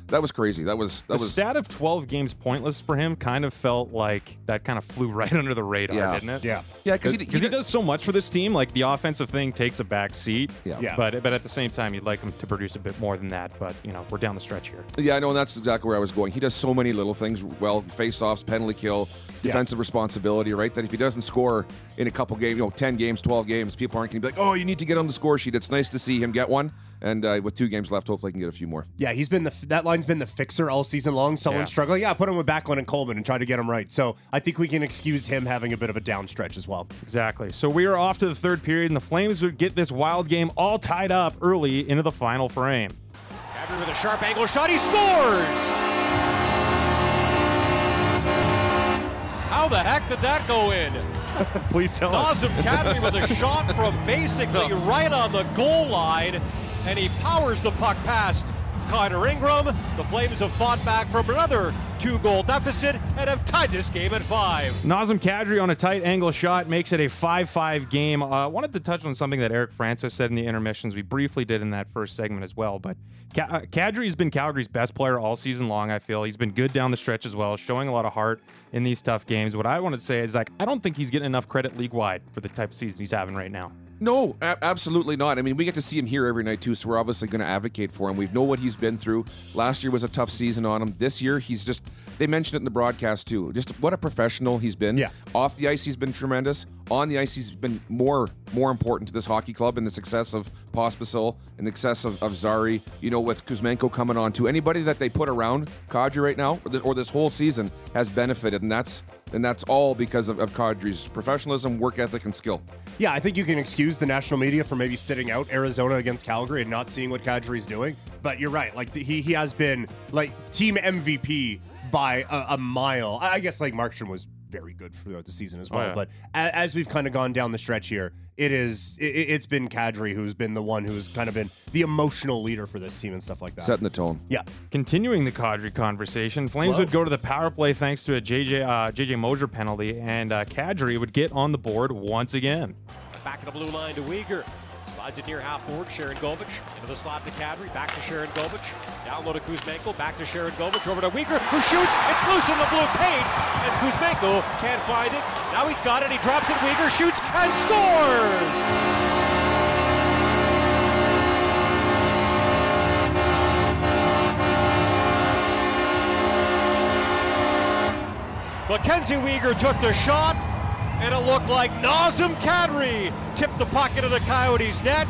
that was crazy. That was that the was stat of twelve games pointless for him kind of felt like that kind of flew right under the radar, Yeah. didn't it? Yeah. yeah, because he, Because he, does so much for this team. Like, the offensive thing takes a back seat. Yeah. Yeah. But but at the same time, you'd like him to produce a bit more than that. But, you know, we're down the stretch here. Yeah, I know, and that's exactly where I was going. He does so many little things well: face-offs, penalty kill, defensive responsibility. Right, that if he doesn't score in a couple games, you know, ten games, twelve games, people aren't going to be like, "Oh, you need to get on the score sheet." It's nice to see him get one, and uh, with two games left, hopefully, he can get a few more. Yeah, he's been the that line's been the fixer all season long. Someone's Yeah. struggling. Yeah, put him with Backlund and Coleman and try to get him right. So I think we can excuse him having a bit of a down stretch as well. Exactly. So we are off to the third period, and the Flames would get this wild game all tied up early into the final frame. Kadri with a sharp angle shot. He scores! How the heck did that go in? Please tell us. Nazem Kadri with a shot from basically right on the goal line, and he powers the puck past Connor Ingram. The Flames have fought back from another two-goal deficit and have tied this game at five. Nazem Kadri on a tight angle shot makes it a five five game. I uh, wanted to touch on something that Eric Francis said in the intermissions. We briefly did in that first segment as well. But Ka- uh, Kadri has been Calgary's best player all season long, I feel. He's been good down the stretch as well, showing a lot of heart in these tough games. What I wanted to say is, like, I don't think he's getting enough credit league-wide for the type of season he's having right now. No, a- absolutely not. I mean, we get to see him here every night, too, so we're obviously going to advocate for him. We know what he's been through. Last year was a tough season on him. This year, he's just, they mentioned it in the broadcast, too. Just what a professional he's been. Yeah. Off the ice, he's been tremendous. On the ice, he's been more more important to this hockey club and the success of Pospisil and the success of, of Zari, you know, with Kuzmenko coming on, too. Anybody that they put around Kadri right now, or this, or this whole season, has benefited, and that's and that's all because of, of Kadri's professionalism, work ethic, and skill. Yeah, I think you can excuse the national media for maybe sitting out Arizona against Calgary and not seeing what Kadri's doing. But you're right. Like, he he has been, like, team M V P by a, a mile. I guess, like, Markstrom was very good throughout the season as well. Oh, yeah. But a, as we've kind of gone down the stretch here, it is it, it's been Kadri who's been the one who's kind of been the emotional leader for this team and stuff like that. Setting the tone. Yeah. Continuing the Kadri conversation, Flames Whoa. would go to the power play thanks to a J J uh, J J Mosier penalty, and uh, Kadri would get on the board once again. Back of the blue line to Uyghur. Slides it near half forward. Sharon Govich into the slot to Kadri. Back to Sharon Govich. Down low to Kuzmenko. Back to Sharon Govich. Over to Uyghur, who shoots. It's loose in the blue paint. And Kuzmenko can't find it. Now he's got it. He drops it. Uyghur shoots and scores. Mackenzie Uyghur took the shot, and it looked like Nazem Kadri tipped the puck into the Coyotes' net.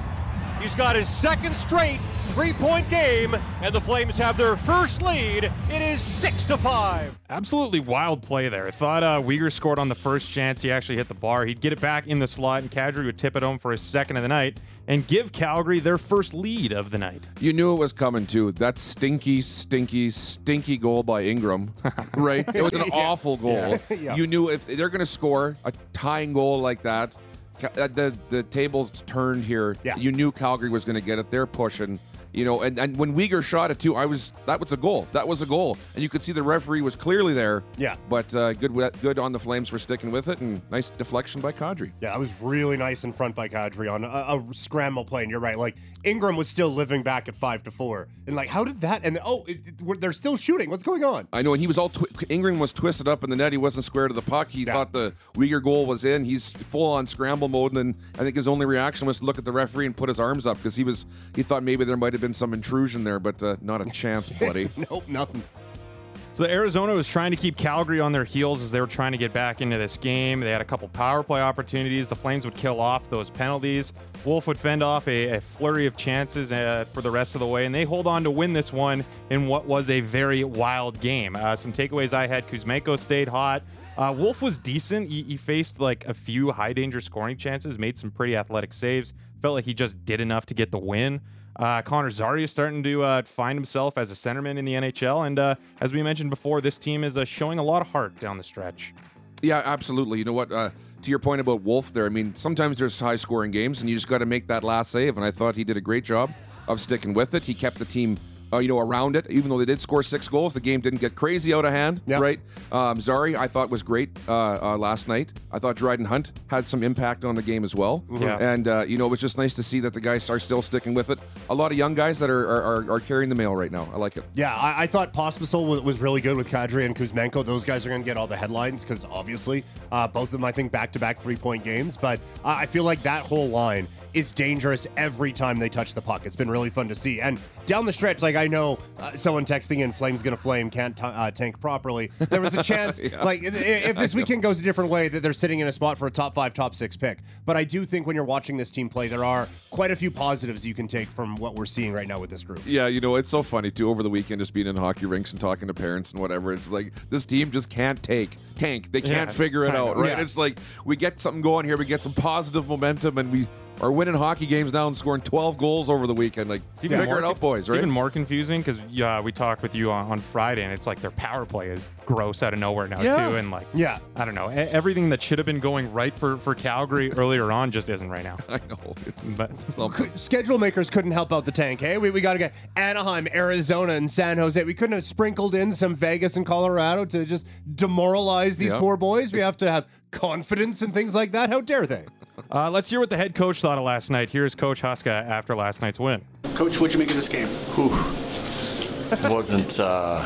He's got his second straight three-point game, and the Flames have their first lead. It is six to five. Absolutely wild play there. I thought uh, Uyghur scored on the first chance he actually hit the bar. He'd get it back in the slot, and Kadri would tip it home for his second of the night and give Calgary their first lead of the night. You knew it was coming, too. That stinky, stinky, stinky goal by Ingram, right? It was an Yeah. awful goal. Yeah. Yeah. You knew if they're going to score a tying goal like that, Ca- uh, the the tables turned here. Yeah. You knew Calgary was going to get it. They're pushing. You know, and, and when Uyghur shot it too, I was that was a goal. That was a goal, and you could see the referee was clearly there. Yeah. But uh, good good on the Flames for sticking with it, and nice deflection by Kadri. Yeah, it was really nice in front by Kadri on a, a scramble play, and you're right. Like, Ingram was still living back at five to four, and like, how did that? And oh, it, it, we're- they're still shooting. What's going on? I know, and he was all twi- Ingram was twisted up in the net. He wasn't square to the puck. He Yeah. thought the Uyghur goal was in. He's full on scramble mode, and then I think his only reaction was to look at the referee and put his arms up because he was he thought maybe there might have been some intrusion there, but uh, not a chance, buddy. Nope, nothing. So Arizona was trying to keep Calgary on their heels as they were trying to get back into this game. They had a couple power play opportunities. The Flames would kill off those penalties. Wolf would fend off a, a flurry of chances uh, for the rest of the way, and they hold on to win this one in what was a very wild game. Uh, some takeaways I had: Kuzmenko stayed hot. Uh, Wolf was decent. He, he faced like a few high danger scoring chances, made some pretty athletic saves. Felt like he just did enough to get the win. Uh, Connor Zary is starting to uh, find himself as a centerman in the N H L, and uh, as we mentioned before, this team is uh, showing a lot of heart down the stretch. Yeah, absolutely. You know what? Uh, to your point about Wolf there, I mean, sometimes there's high-scoring games, and you just got to make that last save, and I thought he did a great job of sticking with it. He kept the team uh, you know, around it. Even though they did score six goals, the game didn't get crazy out of hand, Yep. right? Um, Zari, I thought, was great uh, uh, last night. I thought Dryden Hunt had some impact on the game as well. Yeah. And, uh, you know, it was just nice to see that the guys are still sticking with it. A lot of young guys that are, are, are, are carrying the mail right now. I like it. Yeah, I, I thought Pospisil was, was really good with Kadri and Kuzmenko. Those guys are going to get all the headlines because obviously uh, both of them, I think, back-to-back three-point games. But uh, I feel like that whole line is dangerous every time they touch the puck. It's been really fun to see. And down the stretch, like I know uh, someone texting in, Flame's going to flame, can't t- uh, tank properly. There was a chance, Yeah. like i- if this weekend goes a different way, that they're sitting in a spot for a top five, top six pick. But I do think when you're watching this team play, there are quite a few positives you can take from what we're seeing right now with this group. Yeah, you know, it's so funny, too, over the weekend, just being in hockey rinks and talking to parents and whatever. It's like, this team just can't take, tank. They can't Yeah, figure it I know. out, right? Yeah. It's like, we get something going here, we get some positive momentum, and we are winning hockey games now and scoring twelve goals over the weekend. Like, It's even figure more it out, con- boys, It's right? even more confusing because uh, we talked with you on, on Friday, and it's like their power play is gross out of nowhere now, Yeah. too. And, like, Yeah. I don't know. e- Everything that should have been going right for, for Calgary earlier on just isn't right now. I know. It's But- something. Schedule makers couldn't help out the tank, hey? We, we got to get Anaheim, Arizona, and San Jose. We couldn't have sprinkled in some Vegas and Colorado to just demoralize these Yeah. poor boys. We have to have confidence and things like that. How dare they? Uh, let's hear what the head coach thought of last night. Here's Coach Huska after last night's win. Coach, what'd you make of this game? It wasn't. Uh,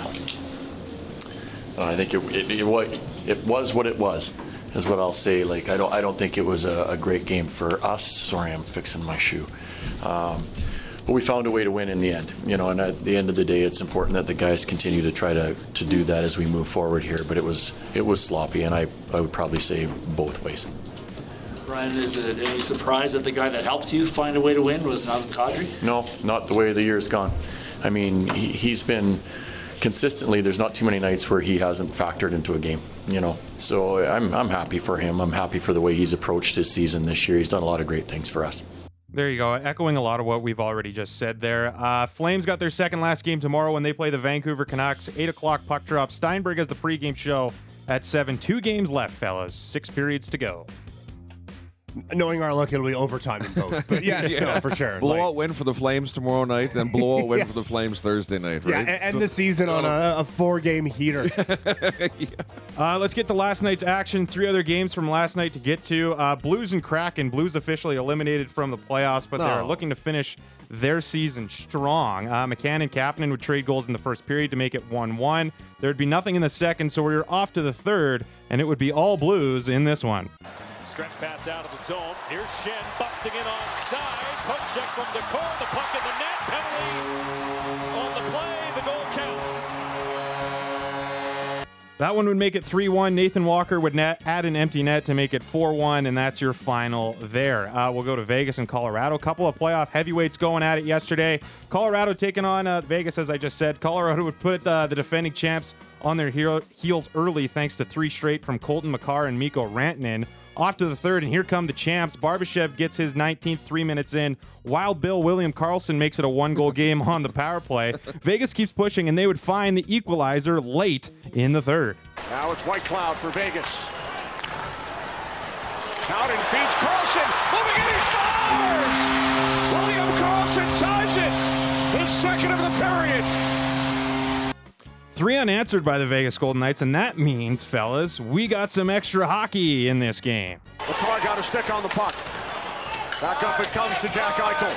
I think it, it, it was it was what it was, is what I'll say. Like I don't I don't think it was a, a great game for us. Sorry, I'm fixing my shoe. Um, but we found a way to win in the end. You know, and at the end of the day, it's important that the guys continue to try to, to do that as we move forward here. But it was it was sloppy, and I I would probably say both ways. Brian, is it any surprise that the guy that helped you find a way to win was Nazem Kadri? No, not the way the year's gone. I mean, he, he's been consistently, there's not too many nights where he hasn't factored into a game, you know. So I'm, I'm happy for him. I'm happy for the way he's approached his season this year. He's done a lot of great things for us. There you go. Echoing a lot of what we've already just said there. Uh, Flames got their second last game tomorrow when they play the Vancouver Canucks. eight o'clock puck drop. Steinberg has the pregame show at seven. Two games left, fellas. Six periods to go. Knowing our luck, it'll be overtime in both. But yes, no, for sure. Blowout Like, win for the Flames tomorrow night, then blowout win Yeah. for the Flames Thursday night, yeah, right? and end the season on a, a four-game heater. Uh, let's get to last night's action. Three other games from last night to get to. Uh, Blues and Kraken. Blues officially eliminated from the playoffs, but they're Oh. looking to finish their season strong. Uh, McCann and Kapanen would trade goals in the first period to make it one one. There'd be nothing in the second, so we were off to the third, and it would be all Blues in this one. Stretch pass out of the zone. Here's Shen busting in onside. Poke check from Decor. The puck in the net. Penalty on the play. The goal counts. That one would make it three one. Nathan Walker would net, add an empty net to make it four one, and that's your final there. Uh, we'll go to Vegas and Colorado. A couple of playoff heavyweights going at it yesterday. Colorado taking on uh, Vegas, as I just said. Colorado would put uh, the defending champs on their hero- heels early thanks to three straight from Colton Makar and Mikko Rantanen. Off to the third, and here come the champs. Barbashev gets his nineteenth, three minutes in. Wild Bill William Karlsson makes it a one-goal game on the power play. Vegas keeps pushing, and they would find the equalizer late in the third. Now it's White Cloud for Vegas. Howden feeds Carlson. Moving in, he scores! William Karlsson ties it. His second of the period. Three unanswered by the Vegas Golden Knights, and that means, fellas, we got some extra hockey in this game. McCarr got a stick on the puck. Back up it comes to Jack Eichel.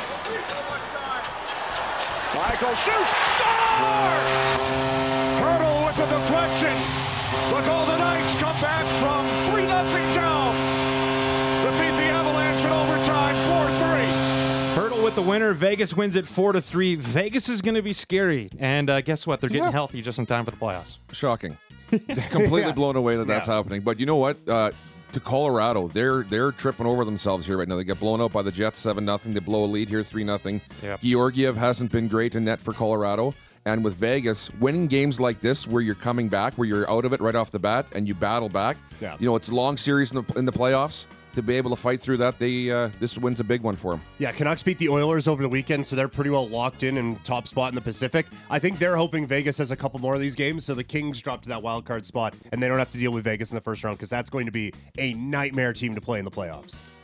Eichel shoots, scores! Hurdle with the deflection. The Golden Knights come back from three nothing down. Defeat the Avalanche in overtime, four three. Hurdle with the winner. Vegas wins it four to three. Vegas is going to be scary, and uh, guess what? They're getting Yeah. healthy just in time for the playoffs. Shocking. Completely Yeah. blown away that that's Yeah. happening. But you know what? Uh, to Colorado, they're they're tripping over themselves here right now. They get blown out by the Jets seven nothing. They blow a lead here three nothing. Yep. Georgiev hasn't been great in net for Colorado. And with Vegas, winning games like this where you're coming back, where you're out of it right off the bat and you battle back, Yeah. you know, it's a long series in the, in the playoffs. To be able to fight through that, they uh, this win's a big one for them. Yeah, Canucks beat the Oilers over the weekend, so they're pretty well locked in and top spot in the Pacific. I think they're hoping Vegas has a couple more of these games, so the Kings drop to that wild card spot, and they don't have to deal with Vegas in the first round, because that's going to be a nightmare team to play in the playoffs.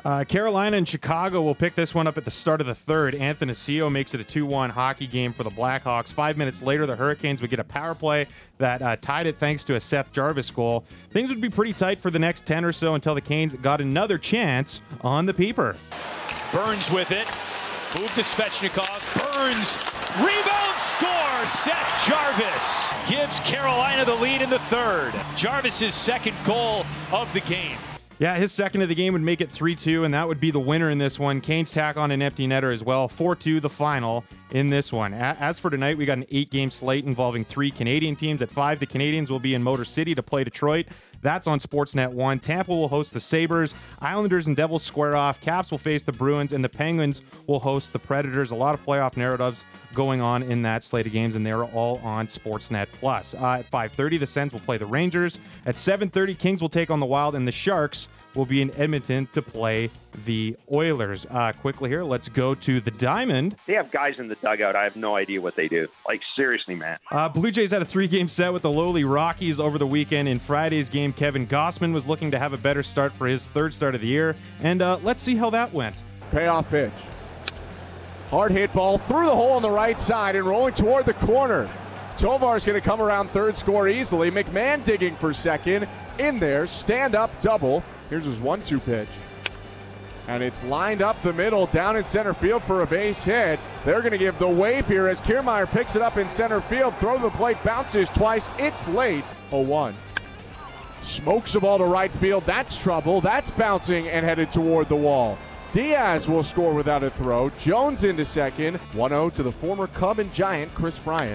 Uh, Carolina and Chicago will pick this one up at the start of the third. Athanasio makes it a two one hockey game for the Blackhawks. Five minutes later, the Hurricanes would get a power play that uh, tied it thanks to a Seth Jarvis goal. Things would be pretty tight for the next ten or so until the Canes got another chance on the peeper. Burns with it. Move to Svechnikov. Burns. Rebound, score. Seth Jarvis gives Carolina the lead in the third. Jarvis's second goal of the game. Yeah, his second of the game would make it three two, and that would be the winner in this one. Canes tack on an empty netter as well. four two the final in this one. As for tonight, we got an eight-game slate involving three Canadian teams. At five, the Canadians will be in Motor City to play Detroit. That's on Sportsnet one. Tampa will host the Sabres. Islanders and Devils square off. Caps will face the Bruins, and the Penguins will host the Predators. A lot of playoff narratives going on in that slate of games, and they're all on Sportsnet Plus. Uh, at five thirty, the Sens will play the Rangers. At seven thirty, Kings will take on the Wild, and the Sharks will be in Edmonton to play the Oilers. Uh, quickly here, let's go to the Diamond. They have guys in the dugout. I have no idea what they do. Like, seriously, man. Uh, Blue Jays had a three-game set with the lowly Rockies over the weekend. In Friday's game, Kevin Gossman was looking to have a better start for his third start of the year. And uh, let's see how that went. Payoff pitch. Hard hit ball through the hole on the right side and rolling toward the corner. Tovar's going to come around third, score easily. McMahon digging for second. In there, stand-up double. Here's his one two pitch. And it's lined up the middle, down in center field for a base hit. They're going to give the wave here as Kiermaier picks it up in center field. Throw to the plate, bounces twice. It's late. oh one. Smokes the ball to right field. That's trouble. That's bouncing and headed toward the wall. Diaz will score without a throw. Jones into second. one oh to the former Cub and Giant, Chris Bryant.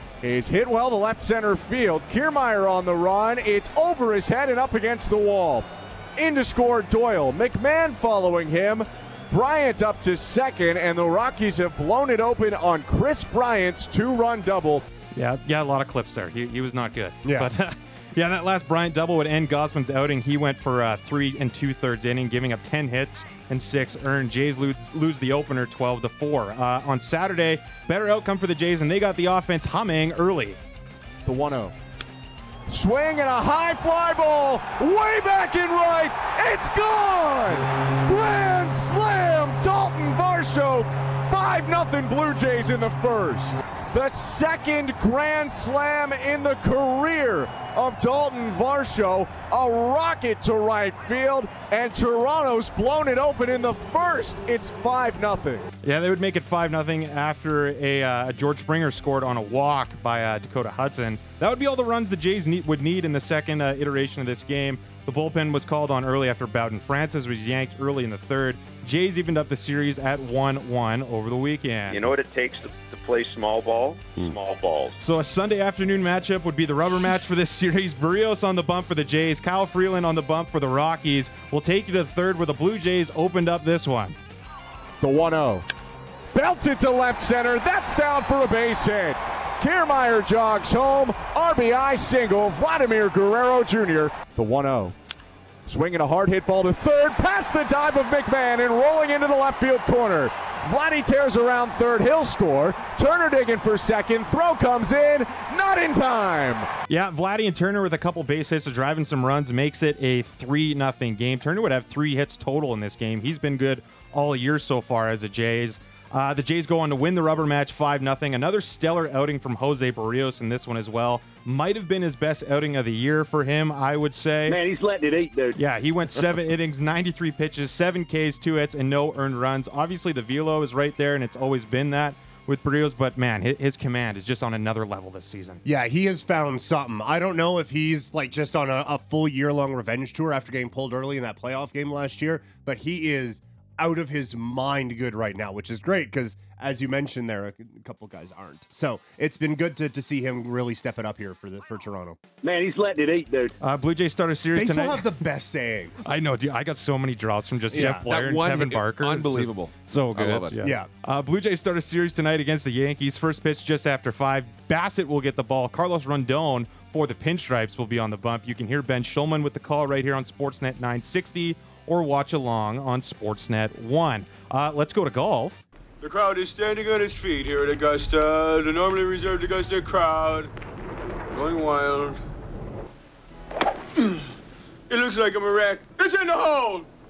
Is hit well to left center field. Kiermaier on the run. It's over his head and up against the wall. In to score Doyle. McMahon following him. Bryant up to second, and the Rockies have blown it open on Chris Bryant's two-run double. Yeah, yeah, a lot of clips there. He, he was not good. Yeah. But, uh, yeah, that last Bryant double would end Gossman's outing. He went for uh, three and two-thirds inning, giving up ten hits and six earned. Jays lose, lose the opener twelve to four. Uh, on Saturday, better outcome for the Jays, and they got the offense humming early. The one oh. Swing and a high fly ball, way back in right. It's gone! Grand slam, Dalton Varsho. five nothing Blue Jays in the first. The second grand slam in the career of Dalton Varsho. A rocket to right field, and Toronto's blown it open in the first. It's five nothing. Yeah, they would make it five nothing after a uh, George Springer scored on a walk by uh, Dakota Hudson. That would be all the runs the Jays need, would need in the second uh, iteration of this game. The bullpen was called on early after Bowden Francis was yanked early in the third. Jays evened up the series at one one over the weekend. You know what it takes to, to play small ball? Hmm. Small balls. So a Sunday afternoon matchup would be the rubber match for this series. Barrios on the bump for the Jays. Kyle Freeland on the bump for the Rockies. We'll take you to the third where the Blue Jays opened up this one. The one oh. Belted to left center. That's down for a base hit. Kiermaier jogs home. R B I single. Vladimir Guerrero Junior The one oh. Swinging a hard hit ball to third. Past the dive of McMahon and rolling into the left field corner. Vladdy tears around third. He'll score. Turner digging for second. Throw comes in. Not in time. Yeah, Vladdy and Turner with a couple base hits to driving some runs makes it a three nothing game. Turner would have three hits total in this game. He's been good all year so far as a Jays. Uh, the Jays go on to win the rubber match five nothing. Another stellar outing from Jose Barrios in this one as well. Might have been his best outing of the year for him, I would say. Man, he's letting it eat, dude. Yeah, he went seven innings, ninety-three pitches, seven Ks, two hits, and no earned runs. Obviously, the velo is right there, and it's always been that with Barrios, but man, his, his command is just on another level this season. Yeah, he has found something. I don't know if he's like just on a, a full year-long revenge tour after getting pulled early in that playoff game last year, but he is out of his mind good right now, which is great because, as you mentioned there, a couple guys aren't. So it's been good to, to see him really step it up here for the for Toronto. Man, he's letting it eat, dude. Uh, Blue Jays start a series they tonight. They still have the best sayings. I know, dude. I got so many draws from just yeah. Jeff Blair that and one, Kevin Barker. Unbelievable. So good. I love it. Yeah. yeah. Uh, Blue Jays start a series tonight against the Yankees. First pitch just after five. Bassett will get the ball. Carlos Rondon for the Pinstripes will be on the bump. You can hear Ben Schulman with the call right here on Sportsnet nine sixty or watch along on Sportsnet one. Uh, let's go to golf. The crowd is standing on its feet here at Augusta. The normally reserved Augusta crowd going wild. It looks like I'm a wreck. It's in the hole.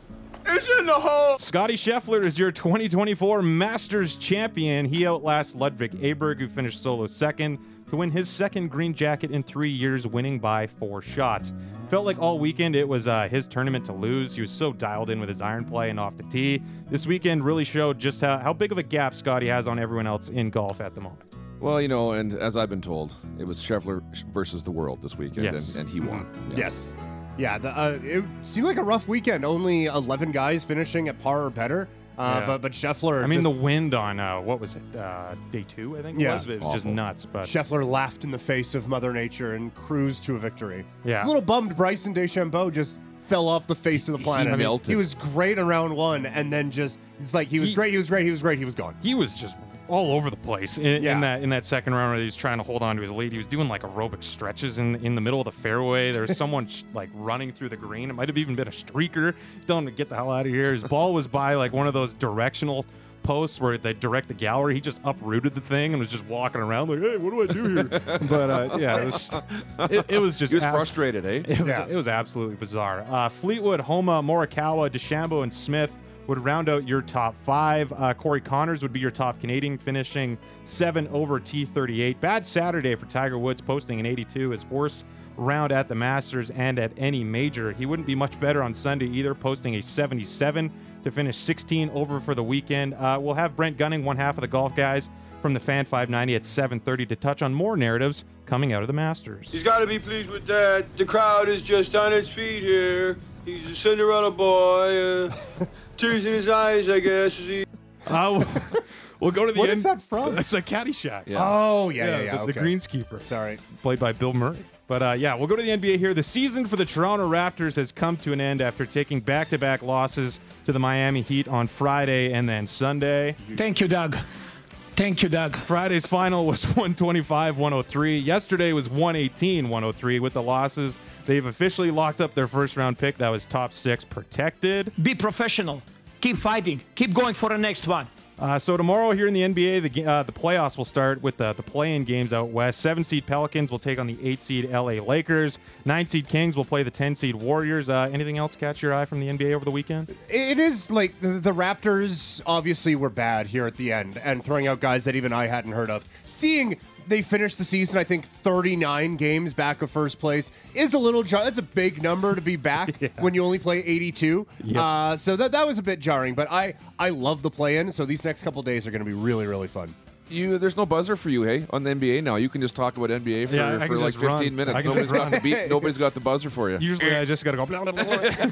It's in the hole. Scotty Scheffler is your twenty twenty-four Masters champion. He outlasts Ludwig Aberg, who finished solo second, to win his second green jacket in three years, winning by four shots. Felt like all weekend it was uh, his tournament to lose. He was so dialed in with his iron play and off the tee. This weekend really showed just how, how big of a gap Scotty has on everyone else in golf at the moment. Well, you know, and as I've been told, it was Scheffler versus the world this weekend, Yes. and, and he won. Yeah. Yes. Yeah, the, uh, it seemed like a rough weekend. Only eleven guys finishing at par or better. Uh, Yeah. But but Scheffler. I mean, just, the wind on, uh, what was it, uh, day two, I think it Yeah. was? It was just Awful. nuts. But Scheffler laughed in the face of Mother Nature and cruised to a victory. Yeah. I was a little bummed Bryson DeChambeau just fell off the face of the planet. I mean, melted. he was great in round one, and then just it's like he was He- great, he was great, he was great, he was gone. he was just all over the place in, Yeah. in that in that second round where he was trying to hold on to his lead. He was doing like aerobic stretches in in the middle of the fairway. There was someone sh- like running through the green. It might have even been a streaker. He's telling him to get the hell out of here. His ball was by like one of those directional posts where they direct the gallery. He just uprooted the thing and was just walking around like, hey, what do I do here? But uh, yeah, it was it, it was just He was abs- frustrated, eh? It was, Yeah. it was absolutely bizarre. Uh, Fleetwood, Homa, Morikawa, DeChambeau, and Smith would round out your top five. Uh, Corey Connors would be your top Canadian, finishing seven over T thirty-eight. Bad Saturday for Tiger Woods, posting an eighty-two, his worst round at the Masters and at any major. He wouldn't be much better on Sunday either, posting a seventy-seven to finish sixteen over for the weekend. Uh, we'll have Brent Gunning, one half of the golf guys, from the Fan five ninety at seven thirty to touch on more narratives coming out of the Masters. He's got to be pleased with that. The crowd is just on its feet here. He's a Cinderella boy. Uh, tears in his eyes, I guess. As he... Uh, we'll go to the What end. is that from? That's a Caddyshack. Yeah. Oh yeah, yeah, yeah. the, okay. the greenskeeper, Sorry. played by Bill Murray. But uh, yeah, we'll go to the N B A here. The season for the Toronto Raptors has come to an end after taking back-to-back losses to the Miami Heat on Friday and then Sunday. Thank you, Doug. Thank you, Doug. Friday's final was one twenty-five one oh three. Yesterday was one eighteen one oh three. With the losses, they've officially locked up their first-round pick. That was top six protected. Be professional. Keep fighting. Keep going for the next one. Uh, so tomorrow here in the N B A, the ga- uh, the playoffs will start with the, the play-in games out west. Seven-seed Pelicans will take on the eight-seed L A Lakers. Nine-seed Kings will play the ten-seed Warriors. Uh, anything else catch your eye from the N B A over the weekend? It is like the, the Raptors obviously were bad here at the end and throwing out guys that even I hadn't heard of. Seeing they finished the season, I think, thirty-nine games back of first place is a little jar- that's a big number to be back Yeah. when you only play eighty-two. Yep. Uh, so that that was a bit jarring, but I I love the play-in. So these next couple days are going to be really really fun. You, there's no buzzer for you, hey, on the N B A now. You can just talk about N B A for, Yeah, I for can like just run. fifteen minutes. I can Nobody's just got the run. beat. Nobody's got the buzzer for you. Usually I just got to go blah, blah, blah, blah,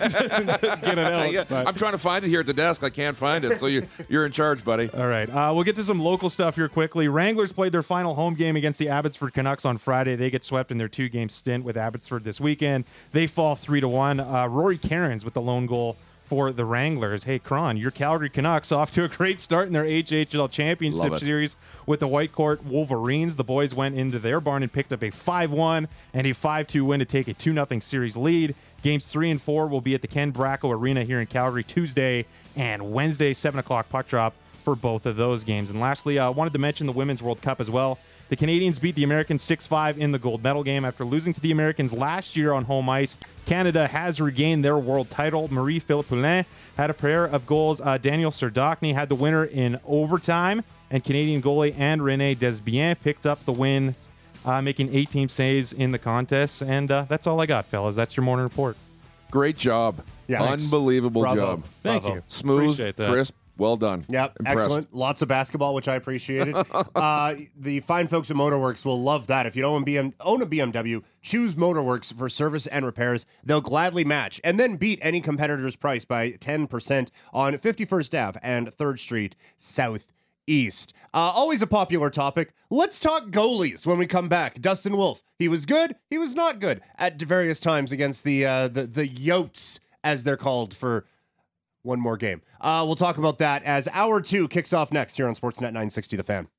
just get it out. Yeah, but- I'm trying to find it here at the desk. I can't find it. So you're you're in charge, buddy. All right. Uh, we'll get to some local stuff here quickly. Wranglers played their final home game against the Abbotsford Canucks on Friday. They get swept in their two-game stint with Abbotsford this weekend. They fall three to one. Uh, Rory Cairns with the lone goal for the Wranglers. Hey, Cron, your Calgary Canucks off to a great start in their H H L Championship Love it. Series with the Whitecourt Wolverines. The boys went into their barn and picked up a five one and a five two win to take a two nothing series lead. Games three and four will be at the Ken Bracco Arena here in Calgary Tuesday and Wednesday, seven o'clock puck drop for both of those games. And lastly, I uh, wanted to mention the Women's World Cup as well. The Canadians beat the Americans six five in the gold medal game after losing to the Americans last year on home ice. Canada has regained their world title. Marie-Philippe Poulin had a pair of goals. Uh, Daniel Serdachny had the winner in overtime, and Canadian goalie and Renee Desbiens picked up the win, uh, making eighteen saves in the contest. And uh, that's all I got, fellas. That's your morning report. Great job. Yeah, thanks. Unbelievable Bravo. job. Thank Bravo. you. Smooth, Appreciate that. crisp, well done. Yep, Impressed. excellent. Lots of basketball, which I appreciated. uh, the fine folks at Motorworks will love that. If you don't own, B M- own a B M W, choose Motorworks for service and repairs. They'll gladly match and then beat any competitor's price by ten percent on fifty-first Ave and third Street Southeast. Uh, always a popular topic. Let's talk goalies when we come back. Dustin Wolf, he was good, he was not good at various times against the uh, the, the Yotes, as they're called, for one more game. Uh, we'll talk about that as hour two kicks off next here on Sportsnet nine sixty The Fan.